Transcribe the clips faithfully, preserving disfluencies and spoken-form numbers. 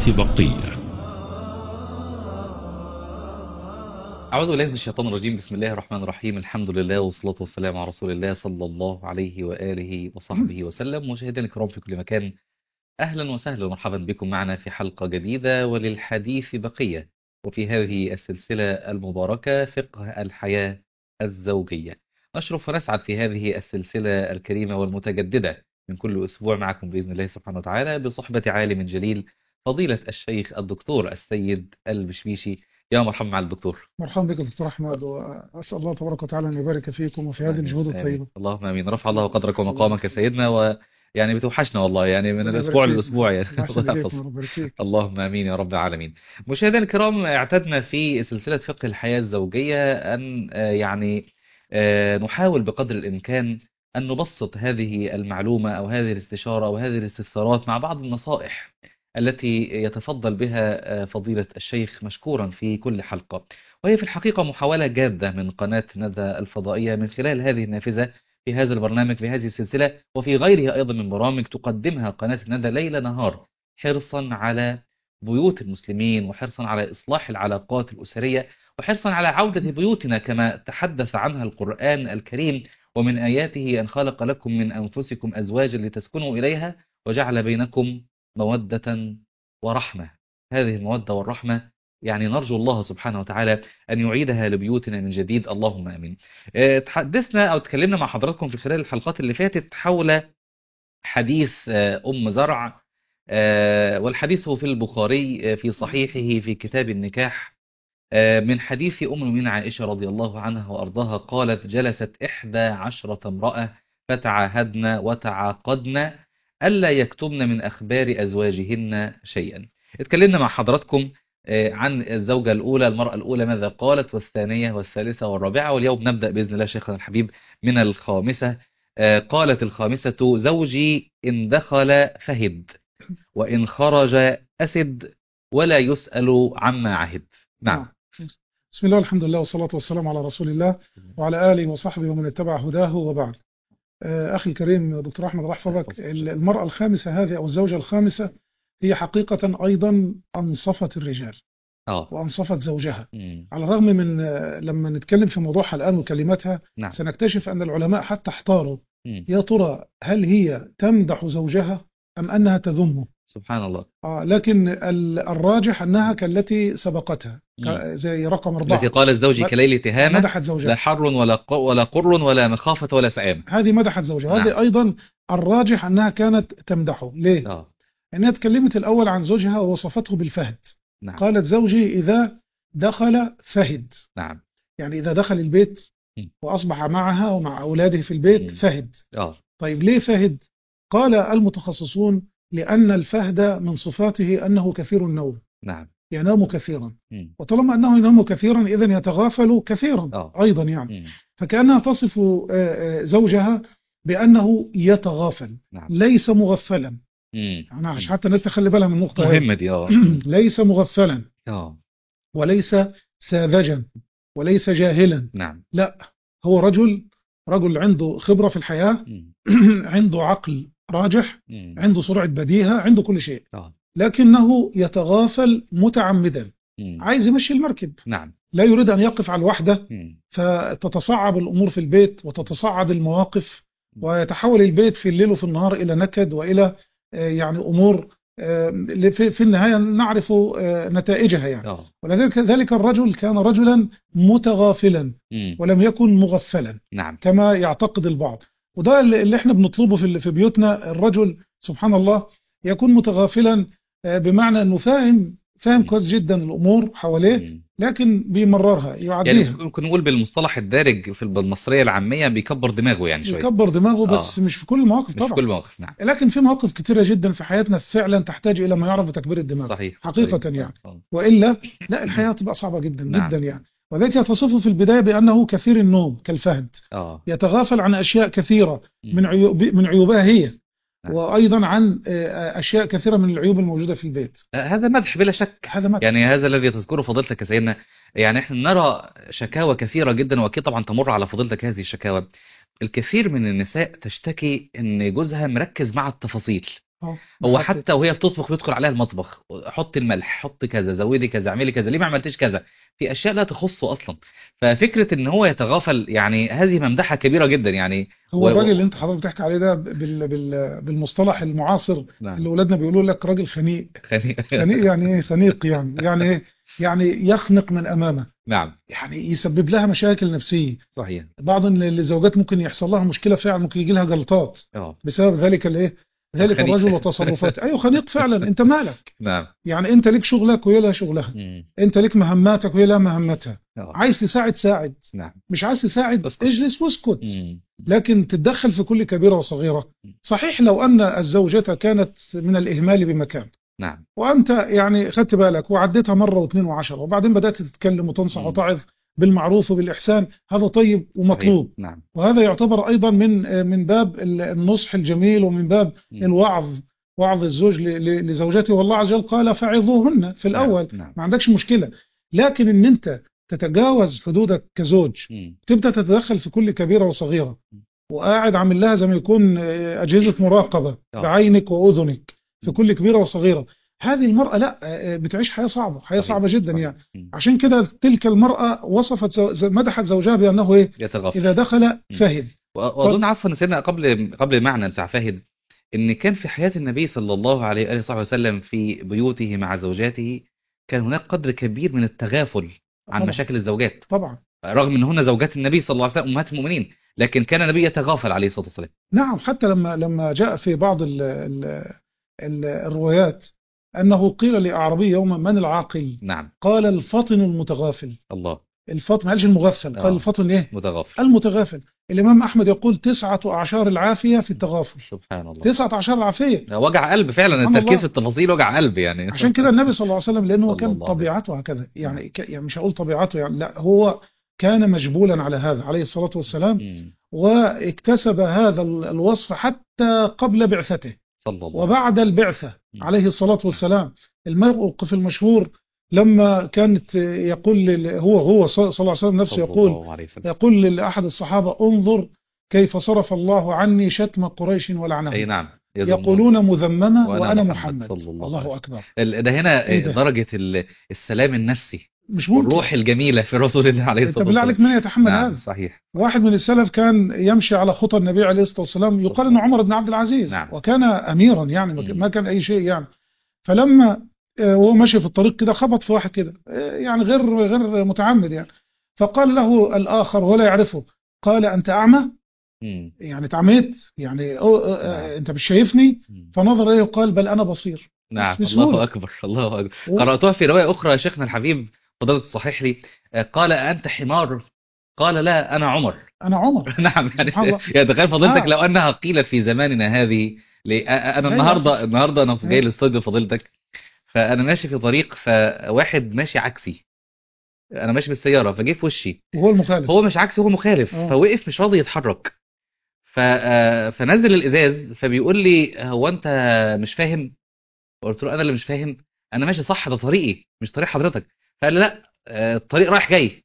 الحديث بقية. أعوذ بالله من الشيطان الرجيم. بسم الله الرحمن الرحيم. الحمد لله والصلاة والسلام على رسول الله صلى الله عليه وآله وصحبه وسلم. مشاهدينا الكرام في كل مكان، أهلا وسهلا ومرحبا بكم معنا في حلقة جديدة وللحديث بقية، وفي هذه السلسلة المباركة فقه الحياة الزوجية. نشرف ونسعد في هذه السلسلة الكريمة والمتجددة من كل أسبوع معكم بإذن الله سبحانه وتعالى بصحبة عالم جليل فضيلة الشيخ الدكتور السيد البشبيشي. يا مرحبا مع الدكتور. مرحبا بك دكتور أحمد، وأسأل الله تبارك وتعالى أن يبارك فيكم وفي هذه آمين الجهود آمين الطيبة. اللهم آمين. رفع الله قدرك أحسن الله ومقامك يا إليك. سيدنا، ويعني بتوحشنا والله، يعني من ربنا يبارك الأسبوع فيك. للأسبوع يعني الله يحسن الله إليكم يحفظك. وربنا يبارك فيك. اللهم آمين يا رب العالمين. مشاهدينا الكرام، اعتدنا في سلسلة فقه الحياة الزوجية أن آه، يعني آه، نحاول بقدر الإمكان أن نبسط هذه المعلومة أو هذه الاستشارة أو هذه الاستفسارات مع بعض النصائح التي يتفضل بها آه، فضيلة الشيخ مشكورا في كل حلقة. وهي في الحقيقة محاولة جادة من قناة ندى الفضائية من خلال هذه النافذة في هذا البرنامج في هذه السلسلة وفي غيرها أيضا من برامج تقدمها قناة ندى ليل نهار، حرصا على بيوت المسلمين وحرصا على إصلاح العلاقات الأسرية وحرصا على عودة بيوتنا كما تحدث عنها القرآن الكريم: ومن آياته أن خلق لكم من أنفسكم أزواجا لتسكنوا إليها وجعل بينكم مودة ورحمة. هذه المودة والرحمة يعني نرجو الله سبحانه وتعالى أن يعيدها لبيوتنا من جديد، اللهم آمين. اه، تحدثنا أو تكلمنا مع حضراتكم في خلال الحلقات اللي فاتت حول حديث اه، أم زرع، اه، والحديث هو في البخاري اه، في صحيحه في كتاب النكاح، اه، من حديث أم المؤمنين عائشة رضي الله عنها وأرضاها قالت: جلست إحدى عشرة امرأة فتعاهدن وتعاقدن ألا يكتمن من أخبار أزواجهن شيئا. اتكلمنا مع حضراتكم آه، عن الزوجة الأولى، المرأة الأولى ماذا قالت، والثانية والثالثة والرابعة، واليوم نبدأ بإذن الله شيخنا الحبيب من الخامسة. آه، قالت الخامسة: زوجي إن دخل فهد وإن خرج أسد ولا يسأل عما عهد. نعم. نعم. بسم الله والحمد لله والصلاة والسلام على رسول الله وعلى آله وصحبه ومن اتبع هداه وبعد. آه، أخي الكريم دكتور أحمد، الله يحفظك. المرأة الخامسة هذه أو الزوجة الخامسة هي حقيقة أيضا أنصفت الرجال اه. وأنصفت زوجها، مم. على الرغم من آه، لما نتكلم في موضوعها الآن وكلماتها نعم. سنكتشف أن العلماء حتى احتاروا مم. يا ترى هل هي تمدح زوجها أم أنها تذمه. سبحان الله. آه لكن ال- الراجح أنها كالتي سبقتها، ك- مم. زي رقم التي أربعة. قال الزوج م- كليل تهامة مدحت لا زوجها، حر ولا ق- ولا قر ولا مخافة ولا سآمة. هذه مدحت زوجها. نعم. هذه أيضا الراجح أنها كانت تمدحه. ليه؟ اه. أنها تكلمت الأول عن زوجها ووصفته بالفهد. نعم. قالت: زوجي إذا دخل فهد، نعم. يعني إذا دخل البيت مم. وأصبح معها ومع أولاده في البيت مم. فهد. اه. طيب ليه فهد؟ قال المتخصصون: لأن الفهد من صفاته أنه كثير النوم، نعم. ينام كثيرا، مم. وطالما أنه ينام كثيرا إذن يتغافل كثيرا اه. أيضا يعني. مم. فكأنها تصف آه، آه، زوجها بأنه يتغافل نعم. ليس مغفلا. مم. أنا عشان مم. حتى الناس تخلي بالها من النقطة هذه. مهمة دي. اه. مم. ليس مغفلا اه. وليس ساذجا وليس جاهلا، نعم. لا، هو رجل رجل عنده خبرة في الحياة، مم. عنده عقل راجح، مم. عنده سرعة بديهة، عنده كل شيء، اه. لكنه يتغافل متعمدا، مم. عايز يمشي المركب، نعم. لا يريد أن يقف على الوحدة، مم. فتتصعب الأمور في البيت وتتصاعد المواقف ويتحول البيت في الليل وفي النهار إلى نكد وإلى آه، يعني أمور آه، في في النهاية نعرف آه، نتائجها يعني. اه. ولذلك ذلك الرجل كان رجلا متغافلا مم. ولم يكن مغفلا نعم. كما يعتقد البعض. وده اللي اللي احنا بنطلبه في في بيوتنا. الرجل سبحان الله يكون متغافلا، آه، بمعنى انه فاهم فاهم مم. كويس جدا الامور حواليه، مم. لكن بيمررها يعني يعديها. ممكن نقول بالمصطلح الدارج في المصرية العامية بيكبر دماغه يعني شوية. يكبر دماغه، بس اه. مش في كل المواقف مش في طبعا، كل موقف. نعم. لكن في مواقف كتيرة جدا في حياتنا فعلا تحتاج إلى ما يعرف بتكبير الدماغ صحيح. حقيقة صحيح. يعني. آه. وإلا لا، الحياة تبقى صعبة جدا نعم. جدا يعني. وذلك تصفه في البداية بأنه كثير النوم كالفهد، اه. يتغافل عن أشياء كثيرة من مم. عيوب من عيوبها هي، نعم. وأيضا عن آه، أشياء كثيرة من العيوب الموجودة في البيت. آه، هذا مدح بلا شك. هذا مدح. يعني هذا الذي تذكره فضيلتك يا سيدنا. يعني احنا نرى شكاوى كثيرة جدا، واكيد طبعا تمر على فضيلتك هذه الشكاوى. الكثير من النساء تشتكي ان جوزها مركز مع التفاصيل، اه هو حتى حتى وهي بتطبخ بيدخل عليها المطبخ، حط الملح، حط كذا، زودي كذا، اعملي كذا، ليه ما عملتيش كذا، في اشياء لا تخصه اصلا. ففكره ان هو يتغافل يعني هذه ممدحه كبيره جدا يعني. هو و... الراجل و... اللي انت حضرتك بتحكي عليه ده بال بال بالمصطلح المعاصر نعم. اللي اولادنا بيقولوا لك راجل خنيق. خنيق. خنيق يعني ايه؟ خنيق يعني يعني ايه؟ يعني يخنق من امامه، نعم. يعني يسبب لها مشاكل نفسية. صحيح. بعض ال- الزوجات ممكن يحصل لها مشكلة فعلا، ممكن يجي لها جلطات اه. بسبب ذلك الايه، ذلك الخنيق. الرجل وتصرفاته. ايوه خنيق فعلا. انت مالك؟ نعم. يعني انت ليك شغلك وهي لها شغلها، مم. انت ليك مهماتك وهي لها مهمتها. اه. عايز تساعد ساعد، نعم. مش عايز تساعد اسكت. اجلس واسكت. مم. لكن تتدخل في كل كبيرة وصغيرة. صحيح لو أن الزوجة كانت من الإهمال بمكان، نعم. وأنت يعني خدت بالك وعديتها مرة واثنين وعشرة، وبعدين بدأت تتكلم وتنصح مم. وتعظ بالمعروف وبالإحسان، هذا طيب صحيح. ومطلوب. نعم. وهذا يعتبر أيضا من من باب النصح الجميل، ومن باب مم. الوعظ، وعظ الزوج ل- ل- لزوجته. والله عز وجل قال فعظوهن في نعم. الأول، نعم. ما عندكش مشكلة. لكن إن أنت تتجاوز حدودك كزوج، مم. تبدأ تتدخل في كل كبيرة وصغيرة، وقاعد عامل لها زي ما يكون آه، أجهزة مراقبة اه. بعينك وأذنك في مم. كل كبيرة وصغيرة. هذه المرأة لا، آه، بتعيش حياة صعبة، حياة صحيح. صعبة جدا صحيح. يعني. مم. عشان كده تلك المرأة وصفت زو... ز- مدحت زوجها بأنه إيه؟ يتغافل. إذا دخل مم. فهد. وأ- ف... واظن عفوا سيدنا قبل قبل المعنى بتاع فاهد، ان كان في حياة النبي صلى الله عليه واله وصحبه وسلم في بيوته مع زوجاته كان هناك قدر كبير من التغافل عن طبعا مشاكل الزوجات، طبعا. رغم ان هن زوجات النبي صلى الله عليه وسلم امهات المؤمنين، لكن كان النبي يتغافل عليه الصلاة والسلام. نعم، حتى لما لما جاء في بعض ال... ال... ال... الروايات أنه قيل لأعرابي يوما من العاقل؟ نعم. قال الفطن المتغافل. الله. الفطن، ما قالش المغفل، قال اه. الفطن إيه؟ متغافل. المتغافل. الإمام أحمد يقول تسعة أعشار العافية في التغافل. سبحان الله. تسعة أعشار العافية. ده وجع قلب فعلا، سبحان التركيز في الله. التفاصيل وجع قلب يعني. عشان كده النبي صلى الله عليه وسلم، لأنه صلى كان الله عليه وسلم. طبيعته هكذا نعم. يعني, ك... يعني مش هقول طبيعته يعني، لا، هو كان مجبولا على هذا عليه الصلاة والسلام، مم. واكتسب هذا ال- الوصف حتى قبل بعثته صلى الله عليه وسلم. وبعد البعثة مم. عليه الصلاة والسلام. الموقف المشهور لما كانت يقول لل- هو هو صلى الله عليه وسلم نفسه صلى يقول الله عليه وسلم. يقول لأحد الصحابة انظر كيف صرف الله عني شتم قريش اي ولعنهم، نعم. يذمون. يقولون مذممة وانا وأنا محمد محمد. صلى الله عليه الله وسلم. أكبر. ال- ده هنا إيه ده؟ درجة ال- السلام النفسي مش ممكن. والروح الجميلة في رسول الله عليه أنت الصلاة بالله والسلام. عليك من يتحمل نعم. هذا؟ صحيح. واحد من السلف كان يمشي على خطى النبي عليه الصلاة والسلام، يقال أنه عمر بن عبد العزيز، نعم. وكان أميرا يعني، ما مم. ما كان أي شيء يعني. فلما آه، وهو ماشي في الطريق كده خبط في واحد كده، آه، يعني غير غير متعمد يعني. فقال له الآخر ولا يعرفه، قال أنت أعمى؟ مم. يعني اتعميت يعني، أو آه، آه، نعم. أنت مش شايفني؟ مم. فنظر إليه وقال بل أنا بصير. نعم. بس الله بسهولة. أكبر. الله أكبر. و- قرأتها في رواية أخرى يا شيخنا الحبيب فضلت الصحيح لي، آه، قال أنت حمار؟ قال لا أنا عمر. أنا عمر. نعم. يعني سبحان الله. يعني تخيل فضيلتك آه لو أنها قيلت في زماننا هذه. ليه؟ أ- أ- أنا لا يا أخي. النهاردة النهاردة أنا جاي آه. الاستوديو فضيلتك، فأنا ماشي في طريق، فواحد ماشي عكسي، أنا ماشي بالسيارة فجه في وشي، وهو المخالف. هو مش عكسي، هو مخالف، آه. فوقف مش راضي يتحرك. ف... آه، فنزل الازاز، فبيقول لي هو انت مش فاهم؟ قلت له انا اللي مش فاهم، انا ماشي صح، ده طريقي مش طريق حضرتك. فقال لي لا، آه، الطريق رايح جاي.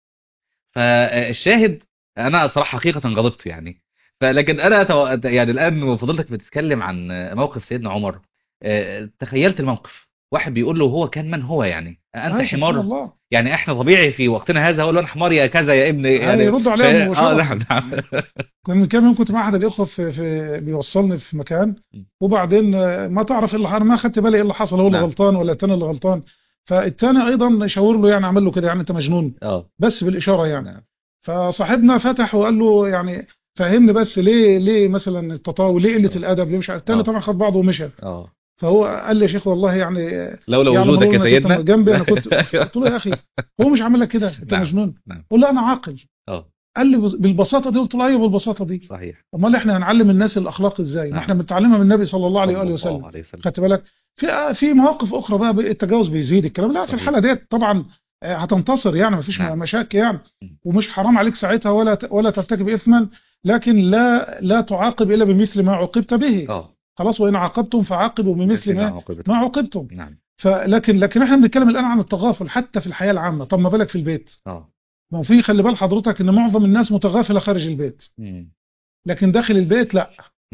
فالشاهد انا صراحه حقيقه غضبت يعني. فلكن انا تو... يعني الان وفضلتك بتتكلم عن موقف سيدنا عمر، آه، تخيلت الموقف، واحد بيقول له هو كان من هو يعني انت هاي سبحان حمار؟ الله. يعني احنا طبيعي في وقتنا هذا اقول له انا حمار يا كذا يا ابني يعني. هيردوا ف... عليها اه مباشرة. نعم نعم. كان من كام يوم كنت مع احد الاخوه في, في بيوصلني في مكان، وبعدين آه، ما تعرف ايه اللي حصل، ما خدت بالي ايه اللي حصل، هو اللي نعم. غلطان ولا التاني اللي غلطان. فالتاني ايضا شاور له يعني، عمل له كده يعني انت مجنون، اه بس بالاشاره يعني. نعم. فصاحبنا فتح وقال له يعني فهمني بس ليه ليه مثلا التطاول، ليه قله اه الادب، ليه مش عارف. التاني اه طبعا خد بعضه ومشى. اه فهو قال لي يا شيخ والله يعني آه، لولا يعلم وجودك الله يا انك كنت سيدنا. جنبي، انا كنت قلت له يا اخي هو مش عامل لك كده، انت نعم مجنون. نعم. قول له انا عاقل. اه قال لي بالبساطه دي، قلت له ايوه بالبساطه دي. صحيح. امال احنا هنعلم الناس الاخلاق ازاي؟ ما نعم. احنا بنتعلمها من النبي صلى الله عليه صلى واله الله وسلم. عليه وسلم. خدت بالك؟ في في مواقف اخرى بقى التجاوز بيزيد الكلام، لا في صحيح. الحاله ديت طبعا آه، هتنتصر يعني، ما فيش نعم. مشاكل يعني، م. ومش حرام عليك ساعتها ولا ت- ولا ترتكب اثما، لكن لا لا تعاقب الا بمثل ما عوقبت به. اه خلاص، وان عاقبتم فعاقبوا بمثل مثل ما ما عوقبتم. ما عوقبتم. نعم. فلكن لكن احنا بنتكلم الان عن التغافل حتى في الحياه العامه، طب ما بالك في البيت؟ اه ما هو في، خلي بال حضرتك ان معظم الناس متغافله خارج البيت، م. لكن داخل البيت لا. نعم.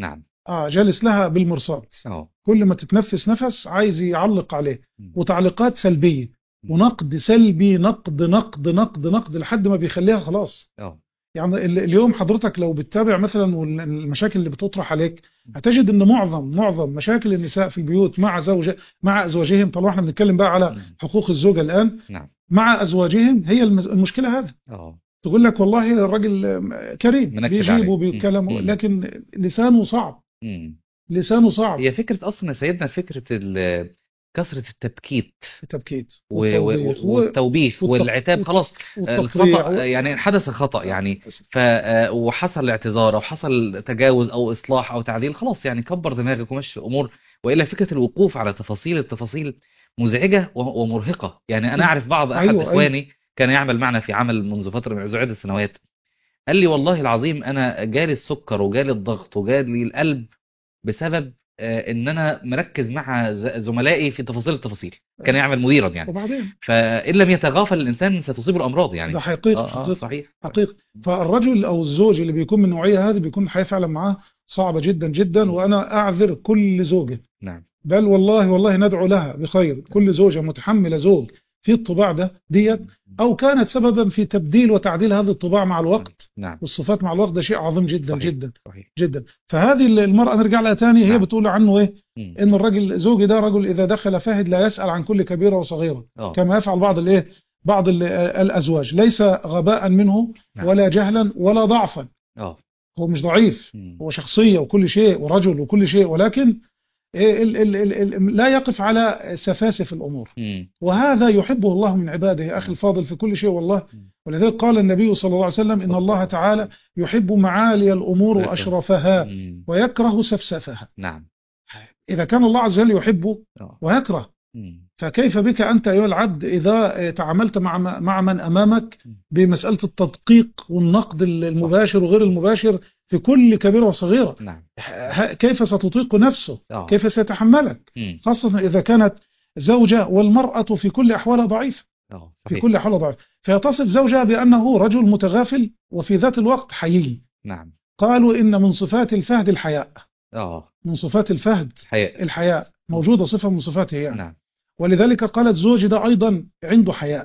اه جالس لها بالمرصاد، اه كل ما تتنفس نفس عايز يعلق عليه، مم. وتعليقات سلبية مم. ونقد سلبي، نقد نقد نقد نقد لحد ما بيخليها خلاص. اه يعني ال- اليوم حضرتك لو بتتابع مثلا والمشاكل اللي بتطرح عليك، هتجد ان معظم معظم مشاكل النساء في البيوت مع زوج مع ازواجهم، طبعا احنا بنتكلم بقى على مم. حقوق الزوجة الان، نعم مع ازواجهم، هي المس- المشكلة هذا. اه تقول لك والله الراجل كريم منكد بيجيب عليه. مم. وبيتكلم، مم. لكن لسانه صعب، مم. لسانه صعب. هي فكرة أصلا يا سيدنا، فكرة ال- كثرة التبكيت التبكيت و- و- والتوبيخ و- والتوبيخ والتق... والعتاب، خلاص. والتقطيع الخطأ و... يعني حدث خطأ آه، يعني، بس. ف وحصل اعتذار أو حصل تجاوز أو إصلاح أو تعديل، خلاص يعني كبر دماغك ومشي الأمور. وإلا فكرة الوقوف على تفاصيل التفاصيل مزعجة و- ومرهقة. يعني أنا أعرف بعض أحد ايوه ايوه إخواني كان يعمل معنا في عمل منذ فترة من عدة سنوات. قال لي والله العظيم أنا جالي السكر وجالي الضغط وجالي القلب بسبب آه، ان انا مركز مع ز- زملائي في تفاصيل التفاصيل. كان آه. يعمل مديرا يعني. وبعدين فان لم يتغافل الانسان ستصيب الامراض ده يعني. حقيقة اه اه حقيقة صحيح. حقيقة. فالرجل أو الزوج اللي بيكون من النوعية هذه بيكون الحياة فعلا معاه صعبة جدا جدا، مم. وأنا أعذر كل زوجة، نعم بل والله والله ندعو لها بخير، كل زوجة متحملة زوج في الطباع ده ديت، أو كانت سببا في تبديل وتعديل هذه الطباع مع نعم الوقت نعم والصفات مع الوقت، ده شيء عظيم جدا صحيح جدا صحيح. جدا. فهذه المرأة نرجع لها تاني، هي نعم. بتقول عنه إيه؟ مم. إن الرجل زوجي ده رجل إذا دخل فاهد لا يسأل عن كل كبيرة وصغيرة، اه كما يفعل بعض الإيه؟ بعض ال- الأزواج، ليس غباء منه نعم ولا جهلا ولا ضعفا، اه هو مش ضعيف، مم. هو شخصية وكل شيء ورجل وكل شيء، ولكن إيه ال ال ال ال لا يقف على سفاسف الأمور، مم. وهذا يحبه الله من عباده يا أخي نعم. الفاضل في كل شيء والله. مم. ولذلك قال النبي صلى الله عليه وسلم إن صلى الله الله عليه تعالى وسلم. يحب معالي الأمور ويكره. وأشرفها مم. ويكره سفسفها. نعم إذا كان الله عز وجل يحبه اه ويكره، مم. فكيف بك أنت أيها العبد إذا تعاملت مع مع من أمامك مم. بمسألة التدقيق والنقد صح المباشر وغير المباشر في كل كبيرة وصغيرة؟ نعم ه- كيف ستطيق نفسه؟ اه كيف سيتحملك؟ مم. خاصة إذا كانت زوجة، والمرأة في كل أحوالها ضعيفة، اه في صحيح. كل أحوالها ضعيفة، فيتصف زوجها بأنه رجل متغافل وفي ذات الوقت حيي. نعم قالوا إن من صفات الفهد الحياء، اه من صفات الفهد حياء. الحياء، موجودة صفة من صفاته يعني. نعم ولذلك قالت زوجي ده أيضا عنده حياء.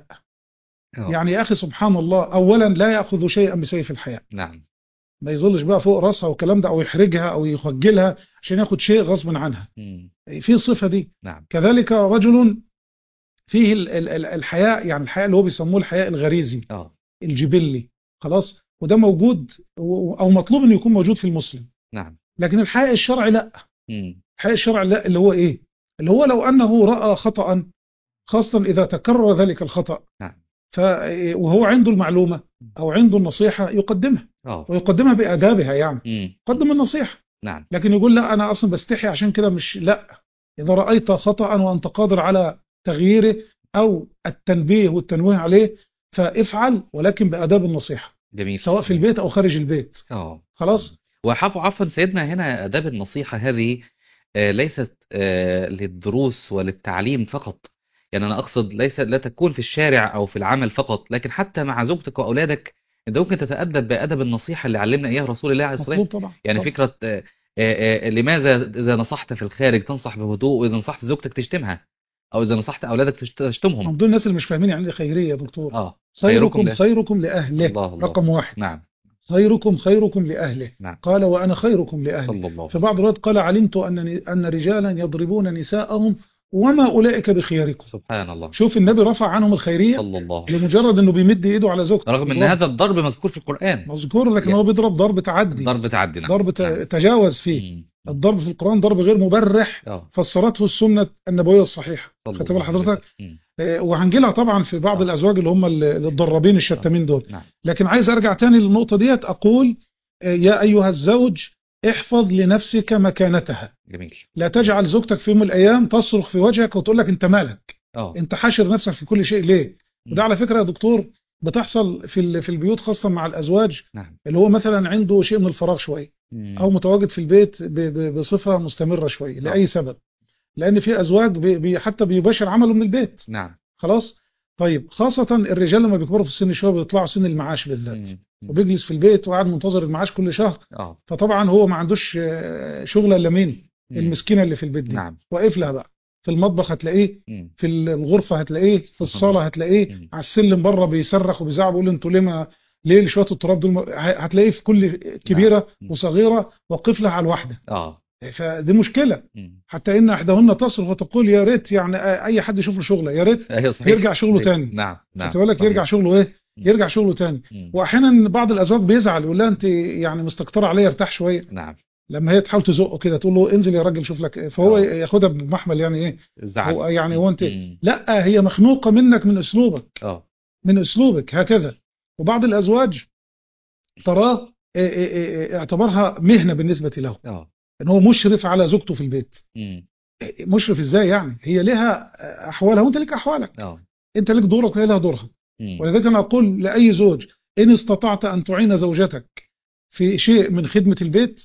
اه يعني يا أخي سبحان الله، أولا لا يأخذ شيئا بسيف الحياء، نعم ما يظلش بقى فوق راسها والكلام ده، أو يحرجها أو يخجلها عشان ياخد شيء غصب عنها، مم. في الصفة دي. نعم كذلك رجل فيه ال- ال- ال- الحياء، يعني الحياء اللي هو بيسموه الحياء الغريزي اه الجبلي، خلاص، وده موجود و- أو مطلوب أن يكون موجود في المسلم. نعم لكن الحياء الشرعي لا، مم. الحياء الشرعي لا، اللي هو إيه؟ اللي هو لو أنه رأى خطأ، خاصة إذا تكرر ذلك الخطأ، نعم ف وهو عنده المعلومة أو عنده النصيحة يقدمها، اه ويقدمها بآدابها، يعني مم. قدم النصيحة. نعم لكن يقول لا أنا أصلا بستحي عشان كده مش، لا. إذا رأيت خطأ وأنت قادر على تغييره أو التنبيه والتنويه عليه، فافعل، ولكن بآداب النصيحة، جميل. سواء في البيت أو خارج البيت. اه خلاص. وعفوا عفوا سيدنا، هنا آداب النصيحة هذه آه، ليست آه، للدروس وللتعليم فقط. يعني أنا أقصد ليس لا تكون في الشارع أو في العمل فقط، لكن حتى مع زوجتك وأولادك أنت ممكن تتأدب بأدب النصيحة اللي علمنا إياه رسول الله عليه الصلاة مطلوب والسلام. طبعا يعني طبعا. فكرة آه، آه، آه، لماذا إذا نصحت في الخارج تنصح بهدوء، وإذا نصحت زوجتك تشتمها، أو إذا نصحت أولادك تشت- تشتمهم. من ضمن الناس اللي مش فاهمين يعني إيه خيرية يا دكتور. آه خيركم خيركم له. خيركم لأهله، الله الله. رقم واحد. نعم خيركم خيركم لأهله. نعم قال وأنا خيركم لأهلي. صلى الله في عليه بعض وسلم. الروايات قال علمت أن أن رجالا يضربون نساءهم وما أولئك بخياركم. سبحان الله. شوف النبي رفع عنهم الخيرية صلى الله عليه وسلم. لمجرد أنه بيمد إيده على زوجته، رغم ان بيضرب. هذا الضرب مذكور في القرآن. مذكور، لكن يا- هو بيضرب ضرب تعدي، ضرب تعدي. نعم ضرب ت- نعم. تجاوز فيه. مم. الضرب في القرآن ضرب غير مبرح، اه فسرته السنة النبوية الصحيحة. صلى خدت الله بال عليه حضرتك؟ وسلم. مم. آه، وهنجي لها طبعا في بعض آه. الأزواج اللي هم ال- الضرابين الشتامين دول. نعم لكن عايز أرجع تاني للنقطة ديت، أقول آه، يا أيها الزوج احفظ لنفسك مكانتها. جميل. لا تجعل زوجتك في يوم من الأيام تصرخ في وجهك وتقول لك أنت مالك، اه أنت حاشر نفسك في كل شيء ليه؟ مم. وده على فكرة يا دكتور بتحصل في ال- في البيوت، خاصة مع الأزواج نعم اللي هو مثلا عنده شيء من الفراغ شوية، مم. أو متواجد في البيت ب- ب- بصفة مستمرة شوية آه. لأي سبب، لأن في أزواج بي بي- حتى بيباشر عمله من البيت. نعم خلاص. طيب خاصة الرجال لما بيكبروا في السن شوية بيطلعوا سن المعاش بالذات، مم. مم. وبيجلس في البيت وقاعد منتظر المعاش كل شهر. اه. فطبعا هو ما عندوش آه، شغله الا مين؟ مم. المسكينه اللي في البيت دي. نعم. واقف لها بقى في المطبخ هتلاقيه، مم. في الغرفه هتلاقيه، في الصاله هتلاقيه، مم. على السلم بره بيصرخ وبيزعق بيقول انتوا ليه ما ليه شويه التراب دول م- هتلاقيه في كل نعم. كبيره مم. وصغيره واقف لها على الواحده. اه. فدي مشكله. مم. حتى ان احداهن تصرخ وتقول يا ريت يعني اي حد يشوف له شغله، يا ريت ايوه صحيح. يرجع شغله صحيح. تاني. نعم نعم خدت بالك؟ صحيح. يرجع شغله ايه؟ مم. يرجع شغله تاني. مم. واحيانا بعض الازواج بيزعل يقول لها انت يعني مستكتره عليا ارتاح شويه، نعم. لما هي تحاول تزقه كده تقول له انزل يا راجل شوف لك إيه. فهو اه. ياخدها بمحمل يعني ايه، زعل. هو يعني هو انت مم. لا، هي مخنوقه منك من اسلوبك، اه. من اسلوبك هكذا. وبعض الازواج تراه إيه إيه إيه اعتبرها مهنه بالنسبه له، اه. ان هو مشرف على زوجته في البيت. مم. مشرف ازاي يعني؟ هي لها احوالها وانت لك احوالك، اه. انت لك دورك وهي لها دورها. مم. ولذلك انا اقول لاي زوج ان استطعت ان تعين زوجتك في شيء من خدمه البيت،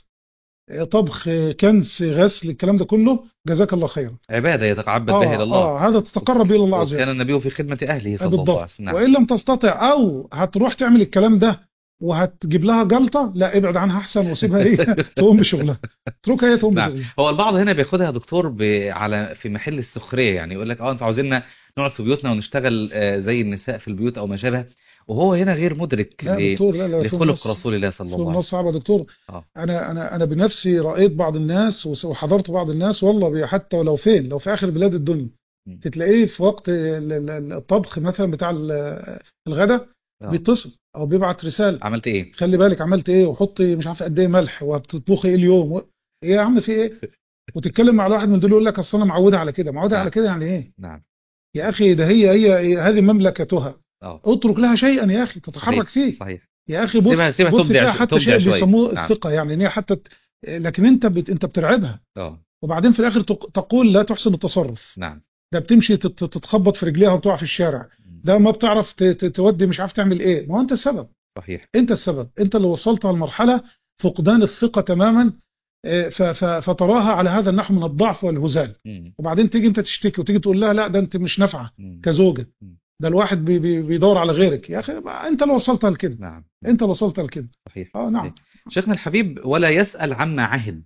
طبخ، كنس، غسل، الكلام ده كله، جزاك الله خيرا. عبادة يتعبد بها إلى اه الله. اه هذا تتقرب الى الله عز وكان وجل. النبي في خدمة أهله آه صلى الله عليه بالضبط. وسلم. نعم. وان لم تستطع او هتروح تعمل الكلام ده وهتجيب لها جلطه، لا ابعد عنها احسن وسيبها هي تقوم بشغلها، اتركها هي تقوم نعم. بشغلها. هو البعض هنا بياخدها يا دكتور ب... على في محل السخرية، يعني يقول لك اه انتوا عاوزيننا نقعد في بيوتنا ونشتغل آه، زي النساء في البيوت او ما شابه، وهو هنا غير مدرك لا يا ل... دكتور، لا لا، في لخلق النص، رسول الله صلى في الله عليه النص وسلم. صعب يا دكتور. اه. انا انا انا بنفسي رايت بعض الناس وس- وحضرت بعض الناس والله بي- حتى ولو فين، لو في اخر بلاد الدنيا مم. تتلاقيه في وقت ال- ال- الطبخ مثلا بتاع ال- الغداء اه. بيتصل او بيبعت رساله، عملت ايه؟ خلي بالك عملت ايه، وحطي مش عارف قد ايه ملح، وبتطبخي ايه اليوم و... ايه يا عم في ايه؟ وتتكلم مع الواحد من دول يقول لك اصل انا معوده على كده، معوده على نعم كده يعني ايه؟ نعم. يا اخي ده هي هي هي- هذه مملكتها، اه. اترك لها شيئا يا اخي صحيح تتحرك فيه. صحيح. يا اخي سيبها بص سيبها بص تبدع فيها ش- حتى تبدع شيء شوية. بيسموه نعم. الثقه، يعني ان هي حتى ت- لكن انت بت... انت بترعبها، اه. وبعدين في الاخر تق- تقول لا تحسن التصرف. نعم. ده بتمشي تت- تتخبط في رجليها وتقع في الشارع، مم. ده ما بتعرف ت- ت- تودي، مش عارف تعمل ايه. ما هو انت السبب، صحيح. انت السبب، انت اللي وصلتها لمرحله فقدان الثقه تماما. آه، ف- ف- فتراها على هذا النحو من الضعف والهزال. مم. وبعدين تيجي انت تشتكي وتيجي تقول لها لا ده انت مش نافعه مم. كزوجه، مم. ده الواحد بي بي بيدور على غيرك. يا اخي ما انت اللي وصلتها لكده، نعم. انت اللي وصلتها لكده. صحيح. اه صحيح. نعم. شيخنا الحبيب، ولا يسأل عما عهد،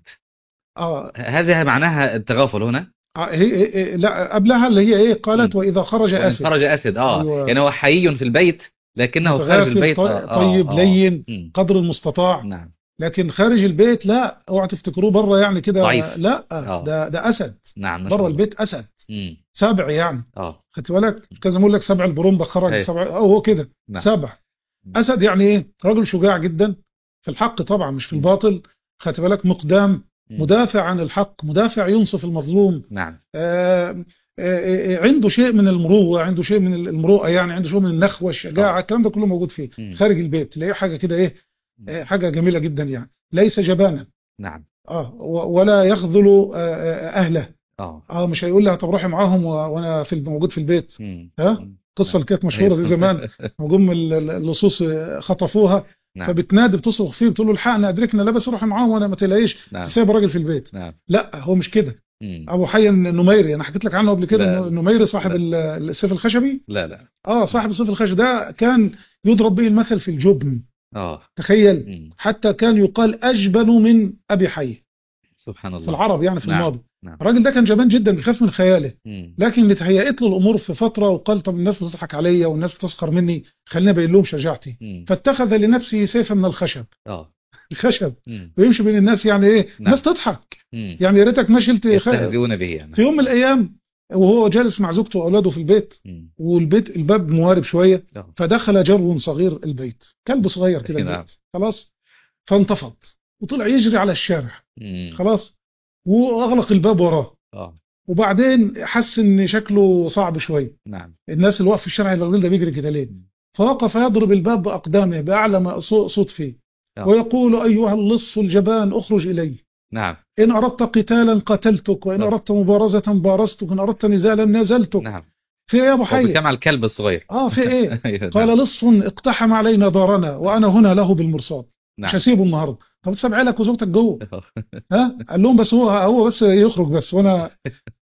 اه هذا معناها التغافل هنا. آه، هي هي- هي- لا قبلها اللي هي ايه قالت مم. واذا خرج وإن اسد. خرج أسد. اه ايوه، يعني هو حيي في البيت لكنه خارج متغافل البيت اه طي- اه طيب اه لين مم. قدر المستطاع، نعم. لكن خارج البيت لا، اوعى تفتكروه بره يعني كده، ضعيف. لا اه. ده ده اسد نعم ما شاء بره الله. البيت، اسد مم. سبع يعني. اه. خدت بالك؟ كذا اقول لك سبع البرومبا خرج ايه. سبع، أو هو كده نعم. سبع. مم. اسد يعني ايه؟ رجل شجاع جدا في الحق طبعا مش في مم. الباطل. خدت بالك؟ مقدام، مم. مدافع عن الحق، مدافع ينصف المظلوم. نعم. آه، آه، آه، عنده شيء من المروءه، عنده شيء من المروءه، يعني عنده شيء من النخوه، الشجاعه، اه. الكلام ده كله موجود فيه. مم. خارج البيت تلاقيه حاجه كده ايه، مم. آه، حاجه جميله جدا يعني. ليس جبانا، نعم. اه و- ولا يخذل آه، آه، اهله. اه. اه مش هيقول لها طب روحي معاهم و- وانا في موجود في البيت. مم. ها مم. القصه نعم. اللي كانت مشهوره دي زمان، وجم ال- ال- اللصوص خطفوها، نعم. فبتنادي بتصرخ فيه بتقول له الحقنا ادركنا، لا بس روحي معاهم وانا ما تلاقيش نعم. تسيب راجل في البيت. نعم. لا هو مش كده. مم. ابو حي النميري انا حكيت لك عنه قبل كده، لا إنه النميري صاحب لا ال- السيف الخشبي. لا لا. اه صاحب السيف الخشبي ده كان يضرب به المثل في الجبن. اه. تخيل، مم. حتى كان يقال اجبن من ابي حي سبحان في الله. العرب يعني في نعم. الماضي. نعم. الراجل ده كان جبان جدا بيخاف من خياله، مم. لكن اتهيأت له الامور في فتره وقال طب الناس بتضحك عليا والناس بتسخر مني، خليني ابين لهم شجاعتي. مم. فاتخذ لنفسه سيفا من الخشب، اه. الخشب، مم. ويمشي بين الناس يعني ايه، نعم. الناس تضحك، مم. يعني يا ريتك ما شلت خ- يستهزئون به يعني. في يوم من الايام وهو جالس مع زوجته واولاده في البيت، مم. والبيت الباب موارب شويه، آه. فدخل جرو صغير البيت، كلب صغير كده نعم. البيت، خلاص، فانتفض وطلع يجري على الشارع، مم. خلاص، واغلق الباب وراه. اه. وبعدين حس ان شكله صعب شويه، نعم. الناس اللي واقف في الشارع الراجل ده بيجري كده ليه، فوقف يضرب الباب باقدامه باعلى ما صو- صوت فيه، آه. ويقول ايها اللص الجبان اخرج الي، نعم. ان اردت قتالا قتلتك، وان آه. اردت مبارزه بارزتك، وان اردت نزالا نزلتك. نعم. في ايه يا ابو هو حي؟ بيتكلم على الكلب الصغير. اه في ايه؟ أيوة، قال نعم. لص اقتحم علينا دارنا وانا هنا له بالمرصاد، مش نعم. هسيبه النهارده. طب تسيب عيالك وزوجتك جوه، ها؟ قال لهم بس هو هو بس يخرج بس وانا